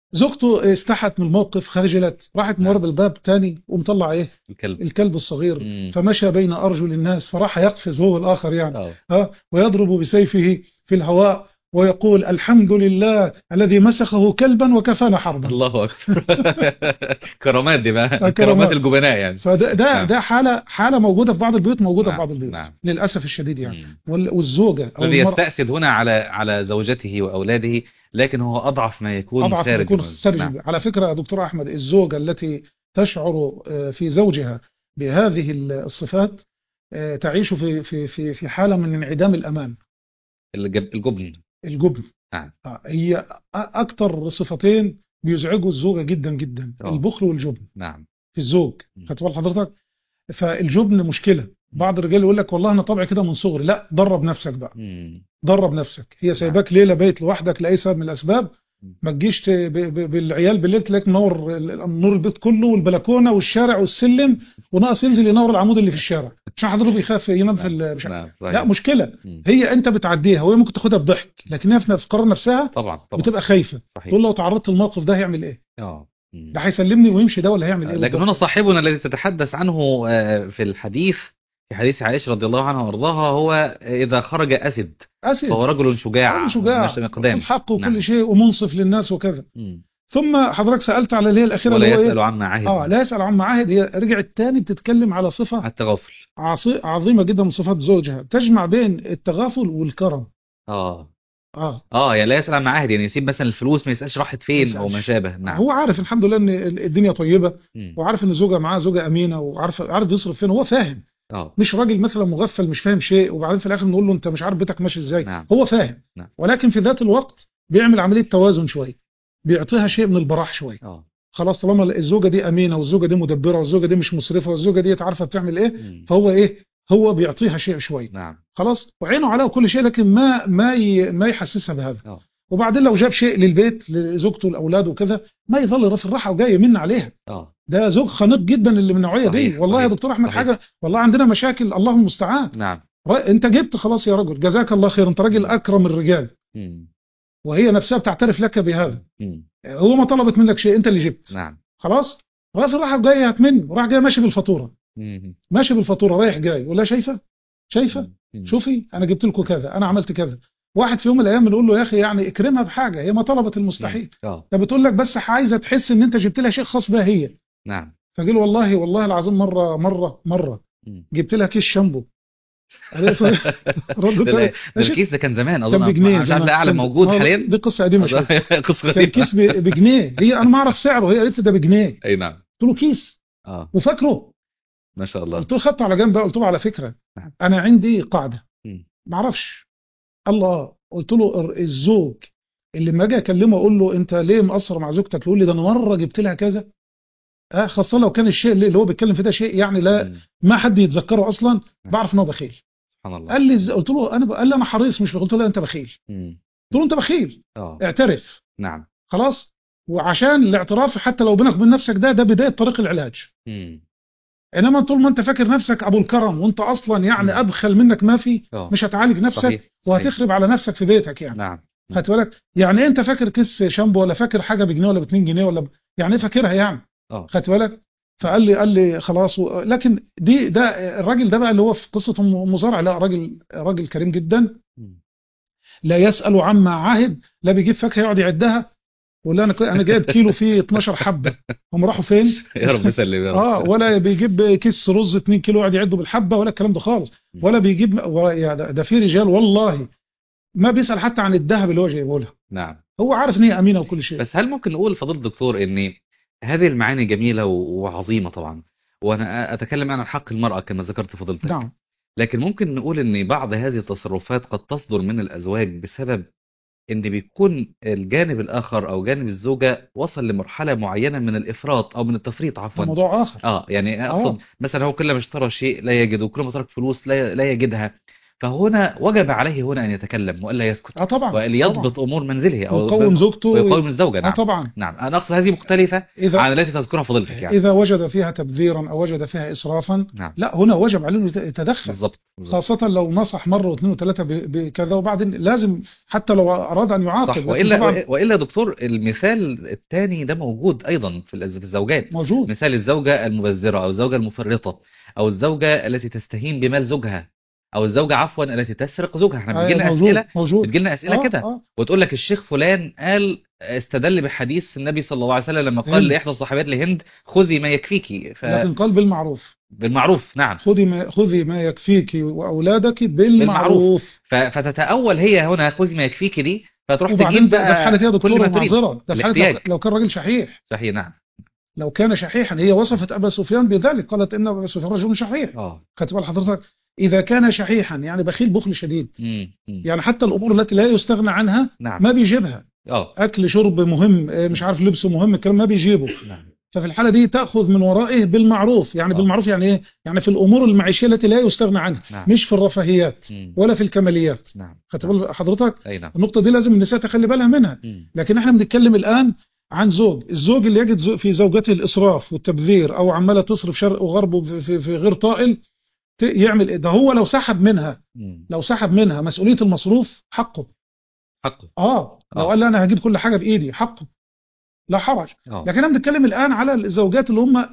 زوجته استحت من الموقف، خجلت، راحت نعم. مورد الباب تاني ومطلع ايه الكلب. الكلب الصغير، مم. فمشى بين ارجل الناس، فراح يقفز هو الاخر يعني اه ها ويضرب بسيفه في الهواء ويقول الحمد لله الذي مسخه كلبا وكفانا حربا. الله اكبر. كرامات دي بقى، كرامات كرامات. الجبناء يعني. فده ده نعم ده حاله حاله موجوده في بعض البيوت، موجوده في نعم بعض البيوت نعم. للاسف الشديد يعني. مم. وال- والزوجه او الذي المراه يستأسد هنا على على زوجته وأولاده، لكن هو أضعف ما يكون اضعف ما خارج يكون المنزل. خارج نعم. البيت. على فكره يا دكتور احمد، الزوجه التي تشعر آه، في زوجها بهذه الصفات آه، تعيش في في في في حاله من انعدام الامان. الجب... الجبن. الجبن. نعم. آه، هي أ- اكتر صفتين بيزعجوا الزوجه جدا جدا، اه البخل والجبن نعم. في الزوج. مم. خدت بال حضرتك؟ فالجبن مشكله. مم. بعض الرجال يقول لك والله انا طبعي كده من صغري. لا، درب نفسك بقى، مم. درب نفسك. هي نعم. سايباك ليله بيت لوحدك لاي سبب من الاسباب، مم. ما تجيش ت- ب- ب- بالعيال بالليل تلاقيك منور ال- نور البيت كله والبلكونه والشارع والسلم، وناقص ينزل ينور العمود اللي في الشارع عشان حضرته بيخاف ينام في نعم ال- مش عارف. نعم لا، صحيح. مشكله. مم. هي انت بتعديها وهي ممكن تاخدها بضحك، لكن هي في في قرار نفسها طبعا طبعا. بتبقى خايفه، صحيح. تقول لو تعرضت للموقف ده هيعمل ايه؟ اه. مم. ده هيسلمني ويمشي ده ولا هيعمل ايه لكن بالضبط؟ هنا صاحبنا الذي تتحدث عنه آه، في الحديث، في حديث عائشة رضي الله عنها وارضاها، هو إذا خرج أسد اسد، فهو رجل راجل شجاع مش شجاع مقدام. الحق وكل نعم. شيء ومنصف للناس وكذا. مم. ثم حضرتك سالت على اللي هي الاخيره ولا اللي هو يسأل ايه؟ عما عهد. اه، لا يسال عما عهد. هي رجعت تاني بتتكلم على صفه التغافل. عصي- عظيمة جدا من صفات زوجها، تجمع بين التغافل والكرم. اه اه، اه يعني لا يسأل عن معاهد، يعني يسيب مثلا الفلوس ما يسألش راحت ما فين او ما يسألش. شابه. نعم. هو عارف الحمد لله ان ال- الدنيا طيبة، مم. وعارف ان زوجها معاه زوجة امينة، وعارف عارف يصرف فين. هو فاهم، اه مش راجل مثلا مغفل مش فاهم شيء، وبعدين في الاخر نقول له انت مش عارف بيتك ماشي ازاي. نعم هو فاهم، نعم. ولكن في ذات الوقت بيعمل عملية توازن شوية، بيعطيها شيء من البراح شوية. اه خلاص، طالما الزوجة دي امينة والزوجة دي مدبرة والزوجة دي مش مسرفة والزوجة دي عارفة بتعمل ايه، مم. فهو ايه، هو بيعطيها شيء شوية. نعم. خلاص، وعينه عليها وكل شيء، لكن ما ما ي- ما يحسسها بهذا. اه وبعدين لو جاب شيء للبيت لزوجته الاولاد وكذا، ما يظل في الراحه وجاي يمن عليها. اه ده زوج خنيق جدا اللي من النوعيه دي. صحيح والله يا صحيح دكتور احمد صحيح. حاجه، والله عندنا مشاكل، الله المستعان. نعم. ر- انت جبت خلاص يا رجل، جزاك الله خير، انت راجل مم. اكرم الرجال، مم. وهي نفسها بتعترف لك بهذا. مم. هو ما طلبت منك شيء، انت اللي جبت. نعم. خلاص، راس الراحه جايه هتمن، وراح جاي ماشي بالفاتوره، مم. ماشي بالفاتوره رايح جاي، ولا شايفه شايفه مم. شوفي انا جبت لكم كذا، انا عملت كذا. واحد في يوم من الايام بنقول له يا اخي يعني اكرمها بحاجه، هي ما طلبت المستحيل. اه ده بتقول لك بس عايزه تحس ان انت جبت لها شيء خاص بها هي. نعم. فقال والله والله العظيم مره مره مره مم. جبت لها كيس شامبو. قالت له- ردت ده, له، ده يا شيخ الكيس ده كان زمان كان اظن، بجنيه مش عارف زمان. لا اعلم كان- موجود آه، حاليا. دي قصه قديمه شويه. قصة كان غريبة. كيس ب- بجنيه. هي انا ما اعرف سعره، هي قالت لي ده بجنيه. اي نعم. قلت له كيس اه وفاكره. ما شاء الله. قلت له خدته على جنب بقى، قلت له على فكره نعم. انا عندي قاعده مم. ما اعرفش. الله، قلت له الر- الزوج اللي لما اجي اكلمه اقول له انت ليه مقصر مع زوجتك، يقول لي ده انا مره جبت لها كذا. اه، خاصه لو كان الشيء اللي اللي هو بيتكلم فيه ده شيء يعني لا مم. ما حد يتذكره اصلا، نعم. بعرف ان هو بخيل. سبحان الله. قال لي إز- قلت له انا ب... قال لي انا حريص مش بخيل. قلت له لا انت بخيل. مم. قلت له انت بخيل، اه اعترف. نعم. خلاص، وعشان الاعتراف حتى لو بينك وبين نفسك ده ده بدايه طريق العلاج. مم. انما طول ما انت فاكر نفسك ابو الكرم وانت اصلا يعني مم. ابخل منك ما في، اه مش هتعالج نفسك صحيح صحيح. وهتخرب على نفسك في بيتك يعني. نعم. مم. خدت بالك؟ يعني إيه انت فاكر كيس شامبو، ولا فاكر حاجه بجنيه ولا ب اتنين جنيه ولا ب... يعني ايه فاكرها يعني؟ اه خدت بالك؟ فقال لي قال لي خلاص و... لكن دي ده الراجل ده بقى اللي هو في قصه ام أم زرع، لا راجل راجل كريم جدا، مم. لا يسأل عما عهد. لا بيجيب فاكهه يقعد يعدها، ولا انا ك- انا جايب كيلو فيه اتناشر حبه، هم راحوا فين؟ يا رب سلم يا اه، رب. ولا بيجيب كيس رز اتنين كيلو يقعد يعده بالحبه، ولا الكلام ده خالص. مم. ولا بيجيب و- يا ده, ده في رجال والله ما بيسأل حتى عن الذهب اللي هو جايبه لها، نعم. هو عارف ان هي امينه وكل شيء. بس هل ممكن نقول فضيلة الدكتور ان هذه المعاني جميلة و- وعظيمة طبعا، وانا اتكلم عن حق المرأة كما ذكرت فضيلتك، نعم، لكن ممكن نقول ان بعض هذه التصرفات قد تصدر من الازواج بسبب ان بيكون الجانب الاخر او جانب الزوجة وصل لمرحلة معينة من الافراط او من التفريط ده عفوا. موضوع اخر. اه يعني اه، اقصد مثلا هو كل ما اشترى شيء لا يجد، وكل ما ترك فلوس لا لا يجدها، فهنا وجب عليه هنا أن يتكلم وألا يسكت اه طبعا طبعا وليضبط أمور منزله أو ويقوم زوجته ويقوم الزوجة. اه نعم طبعا. نعم أنا أقصد هذه مختلفة إذا عن التي تذكرها فضيلتك يعني. إذا وجد فيها تبذيرا أو وجد فيها إسرافا نعم لا هنا وجب عليه أنه يتدخل، بالضبط بالضبط. خاصة لو نصح مرة واثنين وثلاثة ب- بكذا، وبعدين لازم حتى لو أراد أن يعاقب. صح. لكن وإلا طبعا وإلا يا دكتور المثال الثاني ده موجود أيضا في الز- في الزوجات. موجود. مثال الزوجة المبذرة أو الزوجة المفرطة أو الزوجة التي تستهين بمال زوجها أو الزوجة عفوا التي تسرق زوجها. احنا بيجي آه لنا موجود أسئلة موجود. بتجي لنا أسئلة آه كده آه وتقول لك الشيخ فلان قال استدل بحديث النبي صلى الله عليه وسلم لما قال هند. لإحدى الصحابيات لهند خذي ما يكفيكي. لكن قال بالمعروف. فبالمعروف نعم خذي ما خذي ما يكفيك وأولادك بالمعروف. بالمعروف. ف- فتتأول هي هنا خذي ما يكفيكي دي فتروح وبعدين تجيب ده ده في حالة يا بقى كل دكتور ما تريد معذرة، ده في حالة الاحتياج. لو, لو كان راجل شحيح. صحيح نعم. لو كان شحيحا، هي وصفت أبا سفيان بذلك، قالت إن أبا سفيان رجل شحيح. اه خدت بال حضرتك؟ إذا كان شحيحا يعني بخيل بخل شديد، مم. مم. يعني حتى الأمور التي لا يستغنى عنها نعم ما بيجيبها. اه أكل شرب مهم، آه، مش عارف لبس مهم، الكلام ما بيجيبه. نعم ففي الحالة دي تأخذ من ورائه بالمعروف. يعني آه. بالمعروف يعني إيه؟ يعني في الأمور المعيشية التي لا يستغنى عنها، نعم. مش في الرفاهيات مم. ولا في الكماليات. نعم خدت نعم. بال حضرتك؟ أي نعم. النقطة دي لازم النساء تخلي بالها منها. مم. لكن احنا بنتكلم الآن عن زوج، الزوج اللي يجد زو- في زوجته الإسراف والتبذير أو عمالة تصرف شرق وغرب في, في, في غير طائل، ت- يعمل إيه؟ ده هو لو سحب منها مم. لو سحب منها مسؤولية المصروف حقه. حقه. آه لو آه. قال لي أنا هجيب كل حاجة بإيدي حقه، لا حرج. اه لكن احنا بنتكلم الآن على الزوجات اللي هم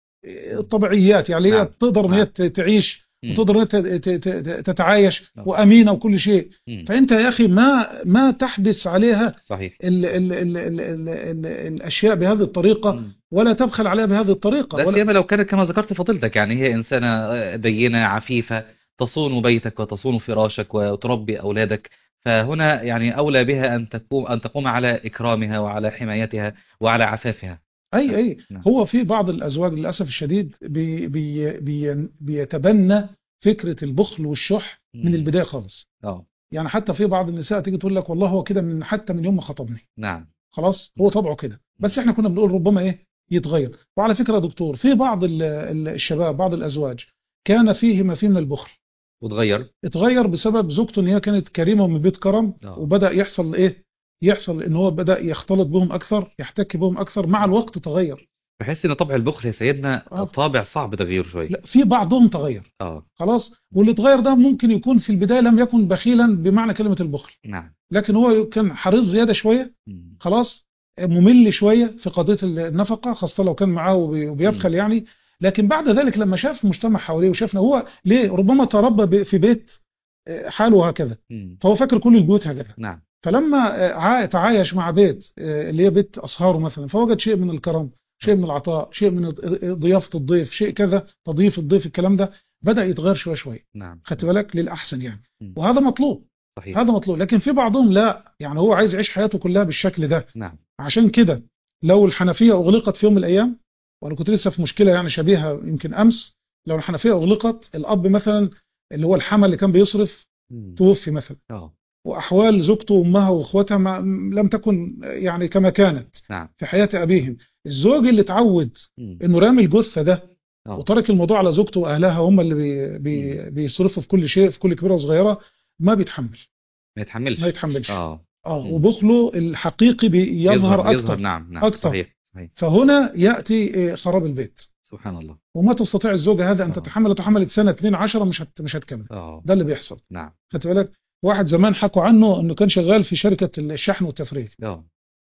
الطبيعيات، يعني هي نعم. تقدر ان هي نعم. ت- تعيش مم. وتقدر ان هي ت- ت- ت- تتعايش آه. وأمينة وكل شيء. مم. فأنت يا أخي ما ما تحدث عليها صحيح. ال ال ال ال ال ال الأشياء بهذه الطريقة، مم. ولا تبخل عليها بهذه الطريقة. لا ولا سيما لو كانت كما ذكرت فضيلتك يعني هي إنسانة دينة عفيفة تصون بيتك وتصون فراشك وتربي أولادك. فهنا يعني أولى بها أن تقوم أن تقوم على إكرامها وعلى حمايتها وعلى عفافها. أي أي نعم. هو في بعض الأزواج للأسف الشديد بي بي بي بيتبنى فكرة البخل والشح من مم. البداية خالص. اه يعني حتى في بعض النساء تيجي تقول لك والله هو كده من حتى من يوم ما خطبني، نعم خلاص هو طبعه كده. بس احنا كنا بنقول ربما ايه يتغير. وعلى فكرة يا دكتور في بعض ال- ال- الشباب، بعض الازواج كان فيه ما فيه من البخل، وتغير. اتغير بسبب زوجته ان هي كانت كريمة ومن بيت كرم، آه. وبدأ يحصل ايه يحصل ان هو بدأ يختلط بهم اكثر، يحتك بهم اكثر، مع الوقت تغير. بحس ان طبع البخل يا سيدنا آه. طابع صعب تغييره شويه. لا في بعضهم تغير اه خلاص، واللي اتغير ده ممكن يكون في البداية لم يكن بخيلا بمعنى كلمة البخل، نعم. لكن هو كان حريص زيادة شوية، مم. خلاص ممل شوية في قضية النفقة، خاصة لو كان معاه وبي- وبيبخل يعني. لكن بعد ذلك لما شاف المجتمع حواليه وشافنا هو ليه ربما تربى ب- في بيت آه، حاله هكذا، مم. فهو فاكر كل البيوت هكذا. نعم. فلما آه، عا- تعايش مع بيت آه، اللي هي بيت أصهاره مثلا، فوجد شيء من الكرم، شيء من العطاء، شيء من ضيافة الضيف، شيء كذا تضييف الضيف، الكلام ده بدأ يتغير شوية شوية. نعم. خدت بالك للأحسن يعني، مم. وهذا مطلوب. صحيح. هذا مطلوب. لكن في بعضهم لا، يعني هو عايز يعيش حياته كلها بالشكل ده. نعم. عشان كده لو الحنفية أغلقت في يوم من الأيام، وأنا كنت لسه في مشكلة يعني شبيهة يمكن أمس، لو الحنفية أغلقت، الأب مثلا اللي هو الحمل اللي كان بيصرف مم. توفي مثلا، اه وأحوال زوجته وأمها وأخواتها ما لم تكن يعني كما كانت نعم. في حياة أبيهم. الزوج اللي اتعود مم. إنه رامي الجثة ده اه وترك الموضوع على زوجته وأهلها هم اللي بي بي بيصرفوا في كل شيء، في كل كبيرة وصغيرة، ما بيتحمل ما يتحملش. ما يتحملش اه اه مم. وبخله الحقيقي بيظهر يظهر أكتر يظهر نعم نعم أكتر. صحيح صحيح. فهنا يأتي خراب البيت، سبحان الله. وما تستطيع الزوجة هذا أن آه. تتحمل، تحملت سنة اتنين عشرة مش هت مش هتكمل. اه ده اللي بيحصل. نعم. خدت بالك واحد زمان حكوا عنه أنه كان شغال في شركة الشحن والتفريغ، اه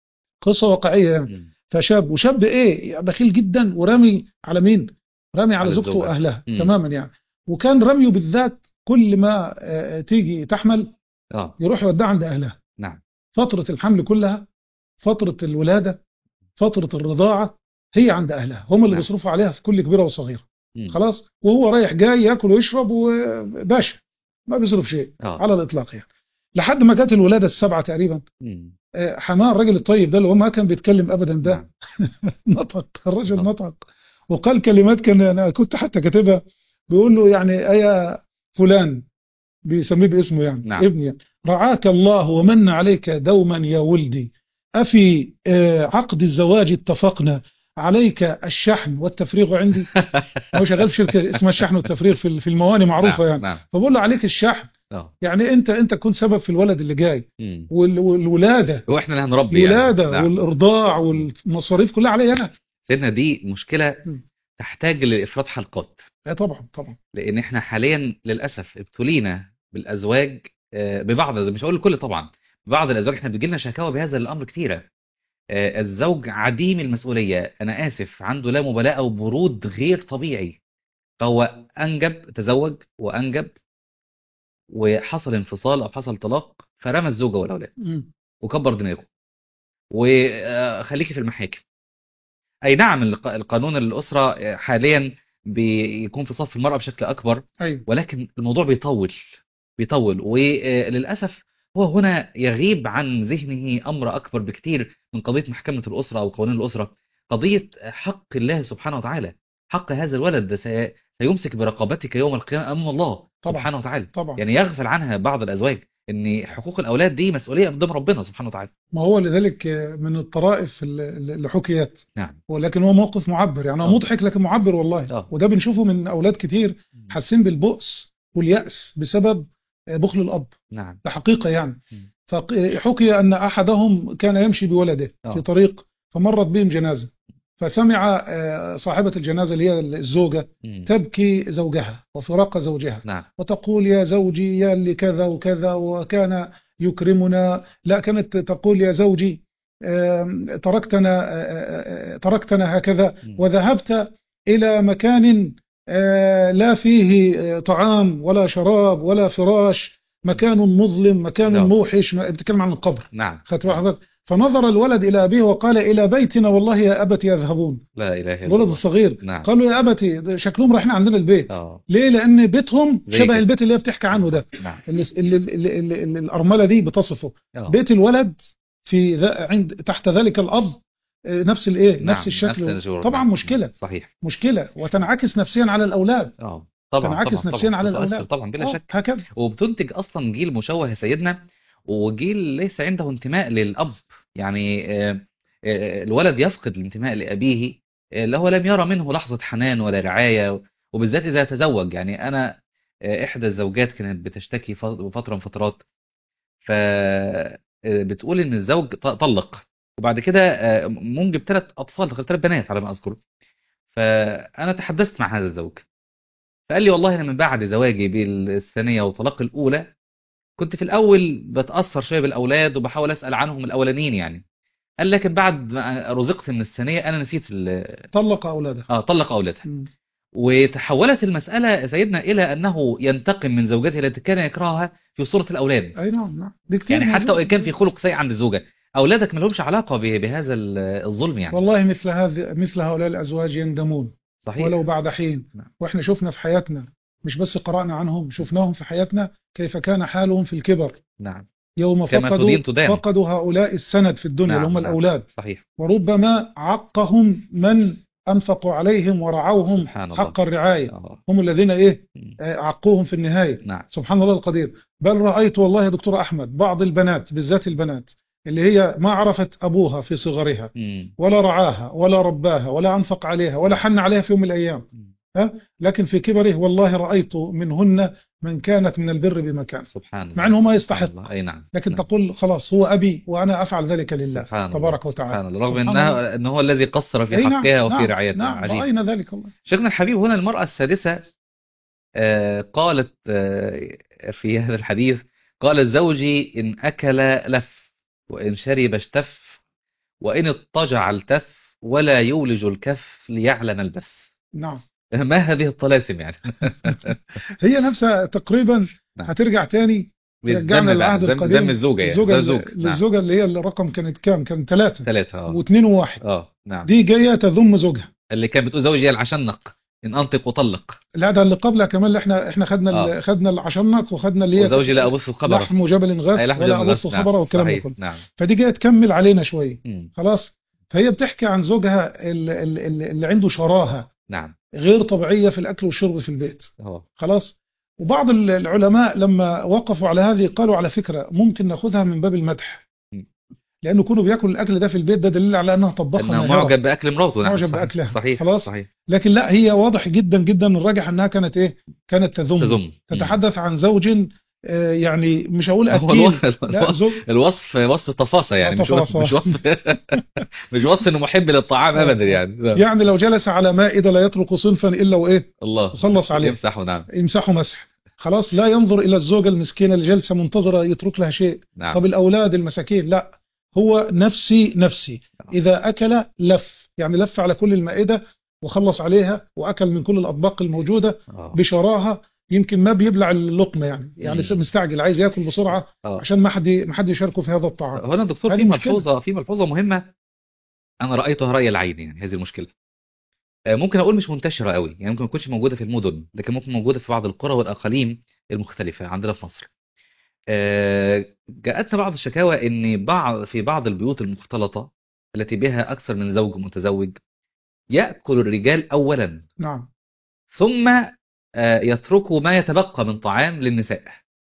قصة واقعية يعني. مم. فشاب وشاب إيه بخيل جدا، ورامي على مين؟ رامي على على زوجته الزوجة. وأهلها مم. تماما يعني. وكان رميه بالذات كل ما آه، تيجي تحمل اه يروح يودع عند أهلها، نعم. فترة الحمل كلها، فترة الولادة، فترة الرضاعة، هي عند أهلها، هم اللي نعم. بيصرفوا عليها في كل كبيرة وصغيرة. مم. خلاص، وهو رايح جاي ياكل ويشرب وباشا، ما بيصرف شيء اه على الإطلاق يعني. لحد ما جت الولادة السبعة تقريبا، مم. آه، حماه الراجل الطيب ده اللي هو ما كان بيتكلم أبدا ده نعم. نطق الرجل نعم. نطق وقال كلمات كان أنا كنت حتى كاتبها، بيقول له يعني يا فلان، بيسميه باسمه يعني نعم. ابني، رعاك الله ومن عليك دوما يا ولدي، أفي آه، عقد الزواج اتفقنا، عليك الشحن والتفريغ عندي. هو شغال في شركة اسمها الشحن والتفريغ في في المواني معروفة نعم. يعني. نعم. فبقول له عليك الشحن اه. يعني انت انت تكون سبب في الولد اللي جاي، مم. وال- والولاده واحنا اللي هنربي يعني. الولاده نعم. والارضاع والمصاريف كلها عليا انا. سيدنا دي مشكلة مم. تحتاج لإفراط حلقات، اه طبعا طبعا. لأن احنا حاليا للأسف ابتلينا بالأزواج، آه، ببعض، مش هقول الكل طبعا، ببعض الأزواج احنا بيجي لنا شكاوى بهذا الأمر كثيرة. آه، الزوج عديم المسؤولية، أنا آسف، عنده لا مبالاة وبرود غير طبيعي. فهو أنجب، تزوج وأنجب وحصل انفصال أو حصل طلاق، فرمى الزوجة والأولاد مم. وكبر دماغه وخليكي في المحاكم. أي نعم، الق- القانون الأسرة حاليا بيكون في صف المرأة بشكل أكبر، ايوه ولكن الموضوع بيطول بيطول وللأسف هو هنا يغيب عن ذهنه أمر أكبر بكتير من قضية محكمة الأسرة أو قوانين الأسرة، قضية حق الله سبحانه وتعالى. حق هذا الولد ده سي- سيمسك برقبتك يوم القيامة أمام الله طبعا سبحانه وتعالى. طبعا. يعني يغفل عنها بعض الأزواج إن حقوق الأولاد دي مسؤولية قدام ربنا سبحانه وتعالى. ما هو لذلك من الطرائف اللي اللي حكيت، نعم. ولكن هو موقف معبر، يعني هو اه. مضحك لكن معبر والله. اه. وده بنشوفه من اولاد كتير حاسين بالبؤس واليأس بسبب بخل الاب. نعم. ده حقيقة يعني. مم. فحكي أن أحدهم كان يمشي بولده في اه. طريق، فمرت بهم جنازة، فسمع آه، صاحبة الجنازة اللي هي الزوجة مم. تبكي زوجها وفراق زوجها، نعم. وتقول يا زوجي يا اللي كذا وكذا وكان يكرمنا، لا كانت تقول يا زوجي آم، تركتنا آه، آه، تركتنا هكذا مم. وذهبت إلى مكان آه، لا فيه آه، طعام ولا شراب ولا فراش، مكان مظلم، مكان نعم. موحش، ما- بتتكلم عن القبر. نعم. خدت بالك حضرتك؟ فنظر الولد إلى أبيه وقال إلى بيتنا والله يا أبت يذهبون. لا إله إلا الولد الله. الصغير نعم. قالوا يا أبتي شكلهم رايحين عندنا البيت. اه. ليه؟ لأن بيتهم زي شبه كده. البيت اللي هي بتحكي عنه ده، نعم. اللي, اللي, اللي, اللي, اللي الأرملة دي بتصفه. اه. بيت الولد في ذا عند تحت ذلك الأب آه، نفس الإيه، نعم. نفس نفس الشكل. الشعور. طبعا نعم. مشكلة، صحيح. مشكلة وتنعكس نفسيا على الأولاد. اه. طبعا طبعا تنعكس نفسيا طبعا على بتؤثر الأولاد. طبعا بلا اه شك، هكذا. وبتنتج اصلا جيل مشوه يا سيدنا، وجيل ليس عنده انتماء للاب. يعني آه، آه، الولد يفقد الانتماء لابيه، آه، اللي هو لم يرى منه لحظة حنان ولا رعاية، وبالذات اذا تزوج. يعني انا آه، احدى الزوجات كانت بتشتكي ف- فترة من فترات، ف آه، بتقول ان الزوج ط- طلق، وبعد كده آه، منجب ثلاث اطفال، ثلاث بنات على ما اذكر. فانا تحدثت مع هذا الزوج، فقال لي والله انا من بعد زواجي بالثانيه وطلاق الاولى كنت في الاول بتاثر شويه بالاولاد وبحاول اسال عنهم الاولانيين يعني. قال لكن بعد ما رزقت من الثانيه انا نسيت ال- طلق أولاده. اه طلق اولادها. مم. وتحولت المساله يا سيدنا الى انه ينتقم من زوجته التي كان يكرهها في صوره الاولاد. أي نعم نعم، دي كتير يعني حتى موجود. وان كان في خلق سيء عند الزوجه، اولادك ما لهمش علاقه ب- بهذا ال- الظلم يعني. والله مثل هذه مثل هؤلاء الأزواج يندمون صحيح. ولو بعد حين. نعم. وإحنا شفنا في حياتنا، مش بس قرأنا عنهم، شفناهم في حياتنا كيف كان حالهم في الكبر نعم. يوم كما فقدوا تدين تدان. فقدوا هؤلاء السند في الدنيا اللي هم نعم. نعم. الأولاد. صحيح. وربما عقهم من أنفقوا عليهم ورعوهم سبحان الله. حق الرعاية، آه. هم الذين إيه مم. آه، عقوهم في النهاية. نعم. سبحان الله القدير. بل رأيت والله يا دكتور أحمد بعض البنات، بالذات البنات اللي هي ما عرفت أبوها في صغرها مم. ولا رعاها ولا رباها ولا أنفق عليها ولا حن عليها في يوم من الأيام، مم. ها؟ لكن في كبره والله رأيت منهن من كانت من البر بمكان، سبحان الله. مع أنه ما سبحان يستحق، الله. أي نعم. لكن نعم. تقول خلاص هو أبي وأنا أفعل ذلك لله سبحان تبارك الله. وتعالى. سبحان الله، رغم سبحان انه الله. انه هو الذي قصر في أي نعم حقها وفي نعم رعايتها. نعم، عجيب. رأينا ذلك والله. شيخنا الحبيب، هنا المرأة السادسة آه، قالت آه، في هذا الحديث، قال زوجي إن أكل لف، وإن شرب اشتف، وإن اضطجع التف، ولا يولج الكف ليعلم البث. نعم. ما هذه الطلاسم يعني؟ هي نفسها تقريبا نعم. هترجع تاني، ترجعنا ذم بقى، للعهد ذم ذم القديم. الزوجة يعني، الزوجة ده ال- زوج. نعم. للزوجة اللي هي الرقم كانت كام؟ كان ثلاثة ثلاثة. اه. واثنين وواحد. اه. نعم. دي جاية تذم زوجها. اللي كانت بتقول زوجي العشنق إن أنطق وطلق. لا ده اللي قبلها كمان، اللي احنا احنا خدنا آه. ال- خدنا العشنق وخدنا اللي هي وزوجي لا أبث خبره. لحم جبل أي غث لحم ولا جمل أبث غث. نعم. خبره والكلام ده صحيح. كله. نعم. فدي جاية تكمل علينا شوية. مم. خلاص. فهي بتحكي عن زوجها ال- ال- ال- اللي عنده شراهة نعم. غير طبيعية في الأكل والشرب في البيت. اه. خلاص. وبعض ال- العلماء لما وقفوا على هذه قالوا على فكرة ممكن ناخذها من باب المدح، مم. لأنه كونه بياكل الأكل ده في البيت ده دليل على أنها طبخها انه ماهرة. معجب باكل مراته. نعم. معجب صحيح. بأكلها. صحيح. خلاص. صحيح. لكن لا، هي واضح جدا جدا الراجح أنها كانت إيه، كانت تذم، تذم. تتحدث عن زوج آه، يعني مش هقول هو اكيل، الوصف لا زوج الوصف وصف تفاصيل آه، يعني، مش وصف تفاصيل. مش وصف مش وصف انه محب للطعام آه، ابدا آه. يعني. لا. يعني لو جلس على مائدة لا يترك صنفا الا وايه الله وخلص عليه، يمسحه. نعم. يمسحه مسح. خلاص، لا ينظر الى الزوجة المسكينة اللي جالسة منتظرة يترك لها شيء. طب نعم. الاولاد المساكين، لا، هو نفسي نفسي. نعم. اذا اكل لف، يعني لف على كل المائدة وخلص عليها واكل من كل الاطباق الموجودة اه. بشراهة. يمكن ما بيبلع اللقمة، يعني يعني مم. مستعجل عايز ياكل بسرعة اه. عشان ما حد ما حد يشاركه في هذا الطعام. هنا الدكتور في هذه مشكلة. ملحوظة في ملحوظة مهمة انا رأيتها رأي العين، يعني هذه المشكلة آه، ممكن اقول مش منتشرة قوي، يعني ممكن ما تكونش موجودة في المدن، لكن ممكن موجودة في بعض القرى والاقاليم المختلفة عندنا في مصر. آه، جاءتنا بعض الشكاوى ان بعض في بعض البيوت المختلطة التي بها اكثر من زوج متزوج، يأكل الرجال اولا نعم. ثم آه، يتركوا ما يتبقى من طعام للنساء.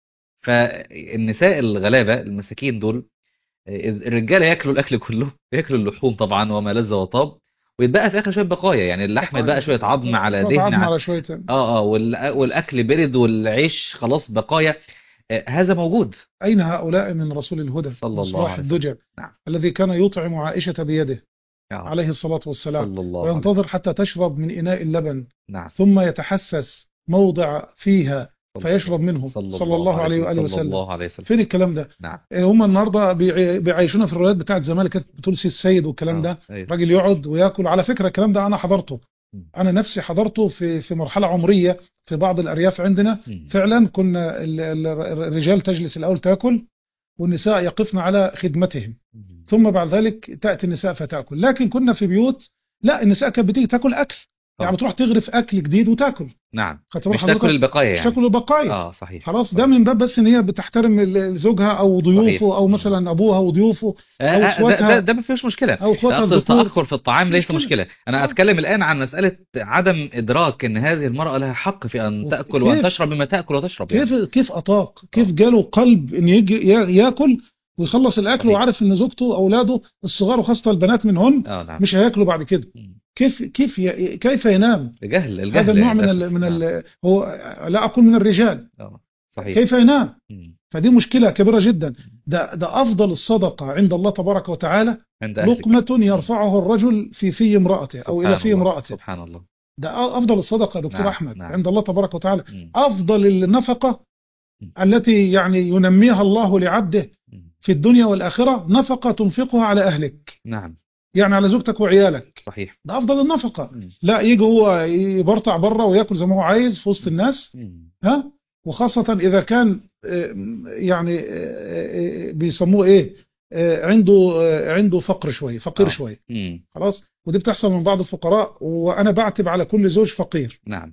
فالنساء الغلابة المساكين دول، آه، الرجالة ياكلوا الأكل كله، ياكلوا اللحوم طبعا وما لذ وطاب، ويتبقى في آخر شوية بقايا، يعني اللحم يتبقى بقايا شوية عظم على شوية دهن عظم ع- على شوية. اه اه والأ- والأكل برد والعيش خلاص بقايا. آه، هذا موجود. أين هؤلاء من رسول الهدى صلى الله مصباح عليه وسلم. الدجى نعم. الذي كان يطعم عائشة بيده آه. عليه الصلاة والسلام، صلى الله عليه وسلم. وينتظر حتى تشرب من إناء اللبن نعم. ثم يتحسس موضع فيها صلى الله فيشرب منه صلى صلى الله الله عليه عليه وسلم. وآله صلى وسلم. الله عليه وسلم. فين الكلام ده؟ نعم. هم النهارده بيعي- بيعيشونا في الروايات بتاعت زمان اللي كانت بتقول سي السيد والكلام اه ده. ايوه. راجل يقعد وياكل. على فكرة الكلام ده أنا حضرته، مم. أنا نفسي حضرته في في مرحلة عمرية في بعض الأرياف عندنا. مم. فعلا كنا ال- ال- الرجال تجلس الأول تاكل والنساء يقفن على خدمتهم، مم. ثم بعد ذلك تأتي النساء فتأكل. لكن كنا في بيوت لا، النساء كانت بتيجي تاكل أكل، يعني اه بتروح تغرف أكل جديد وتاكل. نعم. خدت بال مش تاكل حضرتك؟ البقايا مش يعني. تاكل البقايا. اه صحيح. خلاص، ده صحيح. من باب بس ان هي بتحترم ال- زوجها او صحيح. ضيوفه، او مم. مثلا ابوها وضيوفه، آه، او آه، ده ده اخواتها ده ما فيهوش مشكله. او اخواتها اصل الذكور. التاخر في الطعام مش ليس مشكلة. مشكله، انا اه. اتكلم الان عن مساله عدم ادراك ان هذه المراه لها حق في ان تاكل وان وكيف تشرب مما تاكل وتشرب كيف يعني. كيف اطاق، كيف اه جاله قلب ان يجي يا- ياكل ويخلص الاكل صحيح. وعارف ان زوجته واولاده الصغار وخاصه البنات منهن اه نعم. مش هياكلوا بعد كده. مم. كيف كيف ي- كيف ينام الجهل هذا الجهل النوع من للاسف. ال من نعم. ال هو لا اقول من الرجال، اه صحيح. كيف ينام؟ مم. فدي مشكلة كبيرة جدا. ده ده أفضل الصدقة عند الله تبارك وتعالى عند اهلك. لقمة مم. يرفعه الرجل في في امرأته أو إلى سبحان في الله امرأته. سبحان الله. ده أفضل الصدقة يا دكتور نعم أحمد نعم. عند الله تبارك وتعالى. مم. أفضل النفقة مم. التي يعني ينميها الله لعبده مم. في الدنيا والآخرة نفقة تنفقها على أهلك، نعم يعني على زوجتك وعيالك. صحيح. ده أفضل النفقة. مم. لا يجي هو يبرطع بره وياكل زي ما هو عايز في وسط الناس. مم. ها، وخاصة إذا كان آه، يعني آه، آه، بيسموه إيه، آه، عنده آه، عنده فقر شوية، فقير اه. شوية. مم. خلاص، ودي بتحصل من بعض الفقراء، وأنا بعتب على كل زوج فقير. نعم.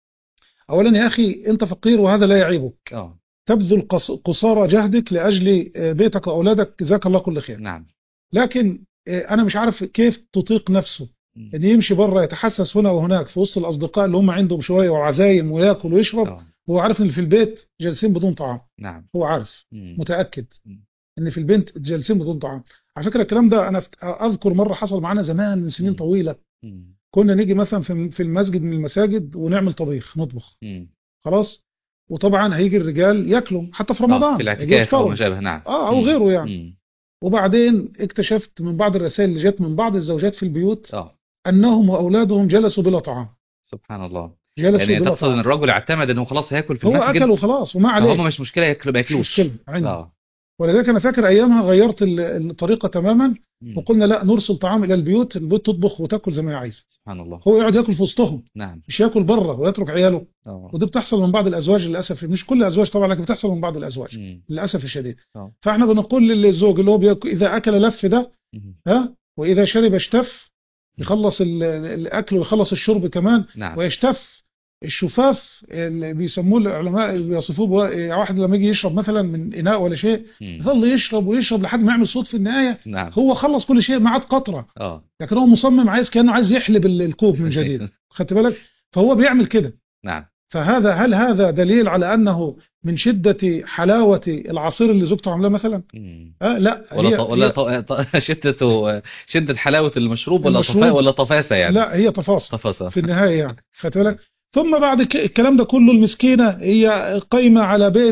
أولا يا أخي أنت فقير وهذا لا يعيبك، اه تبذل قص- قصارى جهدك لأجل آه، بيتك وأولادك، جزاك الله كل خير. نعم. لكن آه، أنا مش عارف كيف تطيق نفسه مم. أن يمشي بره يتحسس هنا وهناك في وسط الأصدقاء اللي هم عندهم شوية وعزايم وياكل ويشرب، اه وهو عارف ان في البيت جالسين بدون طعام. نعم. هو عارف، مم. متأكد مم. ان في البيت جالسين بدون طعام. على فكرة الكلام ده انا فت- اذكر مرة حصل معانا زمان من سنين مم. طويلة. مم. كنا نيجي مثلا في في المسجد من المساجد ونعمل طبيخ نطبخ. مم. خلاص، وطبعا هيجي الرجال ياكلوا حتى في اه في رمضان يجي الاعتكاف او يفطروا، ما شابه. نعم. اه او مم. غيره يعني. مم. وبعدين اكتشفت من بعض الرسائل اللي جت من بعض الزوجات في البيوت اه انهم واولادهم جلسوا بلا طعام، سبحان الله. جلسوا يعني بلا تقصد ان طعام. الرجل اعتمد انه خلاص هياكل في هو اكل المسجد، وخلاص وما فهم عليه، مش مشكله ياكلوا ما مش مشكلة ياكلوش. عندي. اه. ولذلك أنا فاكر أيامها غيرت ال- الطريقة تماما، مم. وقلنا لا نرسل طعام إلى البيوت، البيوت تطبخ وتاكل زي ما هي عايزة. سبحان الله. هو يقعد ياكل في وسطهم، نعم. مش ياكل بره ويترك عياله. اه. ودي بتحصل من بعض الأزواج للأسف، مش كل الأزواج طبعا لكن بتحصل من بعض الأزواج مم. للأسف الشديد. اه. فاحنا بنقول للزوج اللي هو بياكل إذا أكل لف ده، مم. ها، وإذا شرب اشتف، مم. يخلص ال- الأكل ويخلص الشرب كمان نعم. ويشتف. الشفاف اللي بيسموه العلماء بيصفوه بوا- واحد لما يجي يشرب مثلا من إناء ولا شيء مم. يظل يشرب ويشرب لحد ما يعمل صوت في النهاية. نعم. هو خلص كل شيء ما عاد قطرة، اه. لكن هو مصمم عايز كأنه عايز يحلب ال- الكوب من جديد. خدت بالك؟ فهو بيعمل كده. نعم. فهذا هل هذا دليل على أنه من شدة حلاوة العصير اللي زوجته عاملاه مثلا؟ مم. آه لا، ولا هي ط... ولا هي ط... ط... شدة شدة حلاوة المشروب ولا طفا... المشروب، ولا طفاسة يعني. لا هي تفاصيل طفاسة. في النهاية يعني. خدت بالك؟ ثم بعد ك- الكلام ده كله المسكينة هي قايمة على بيت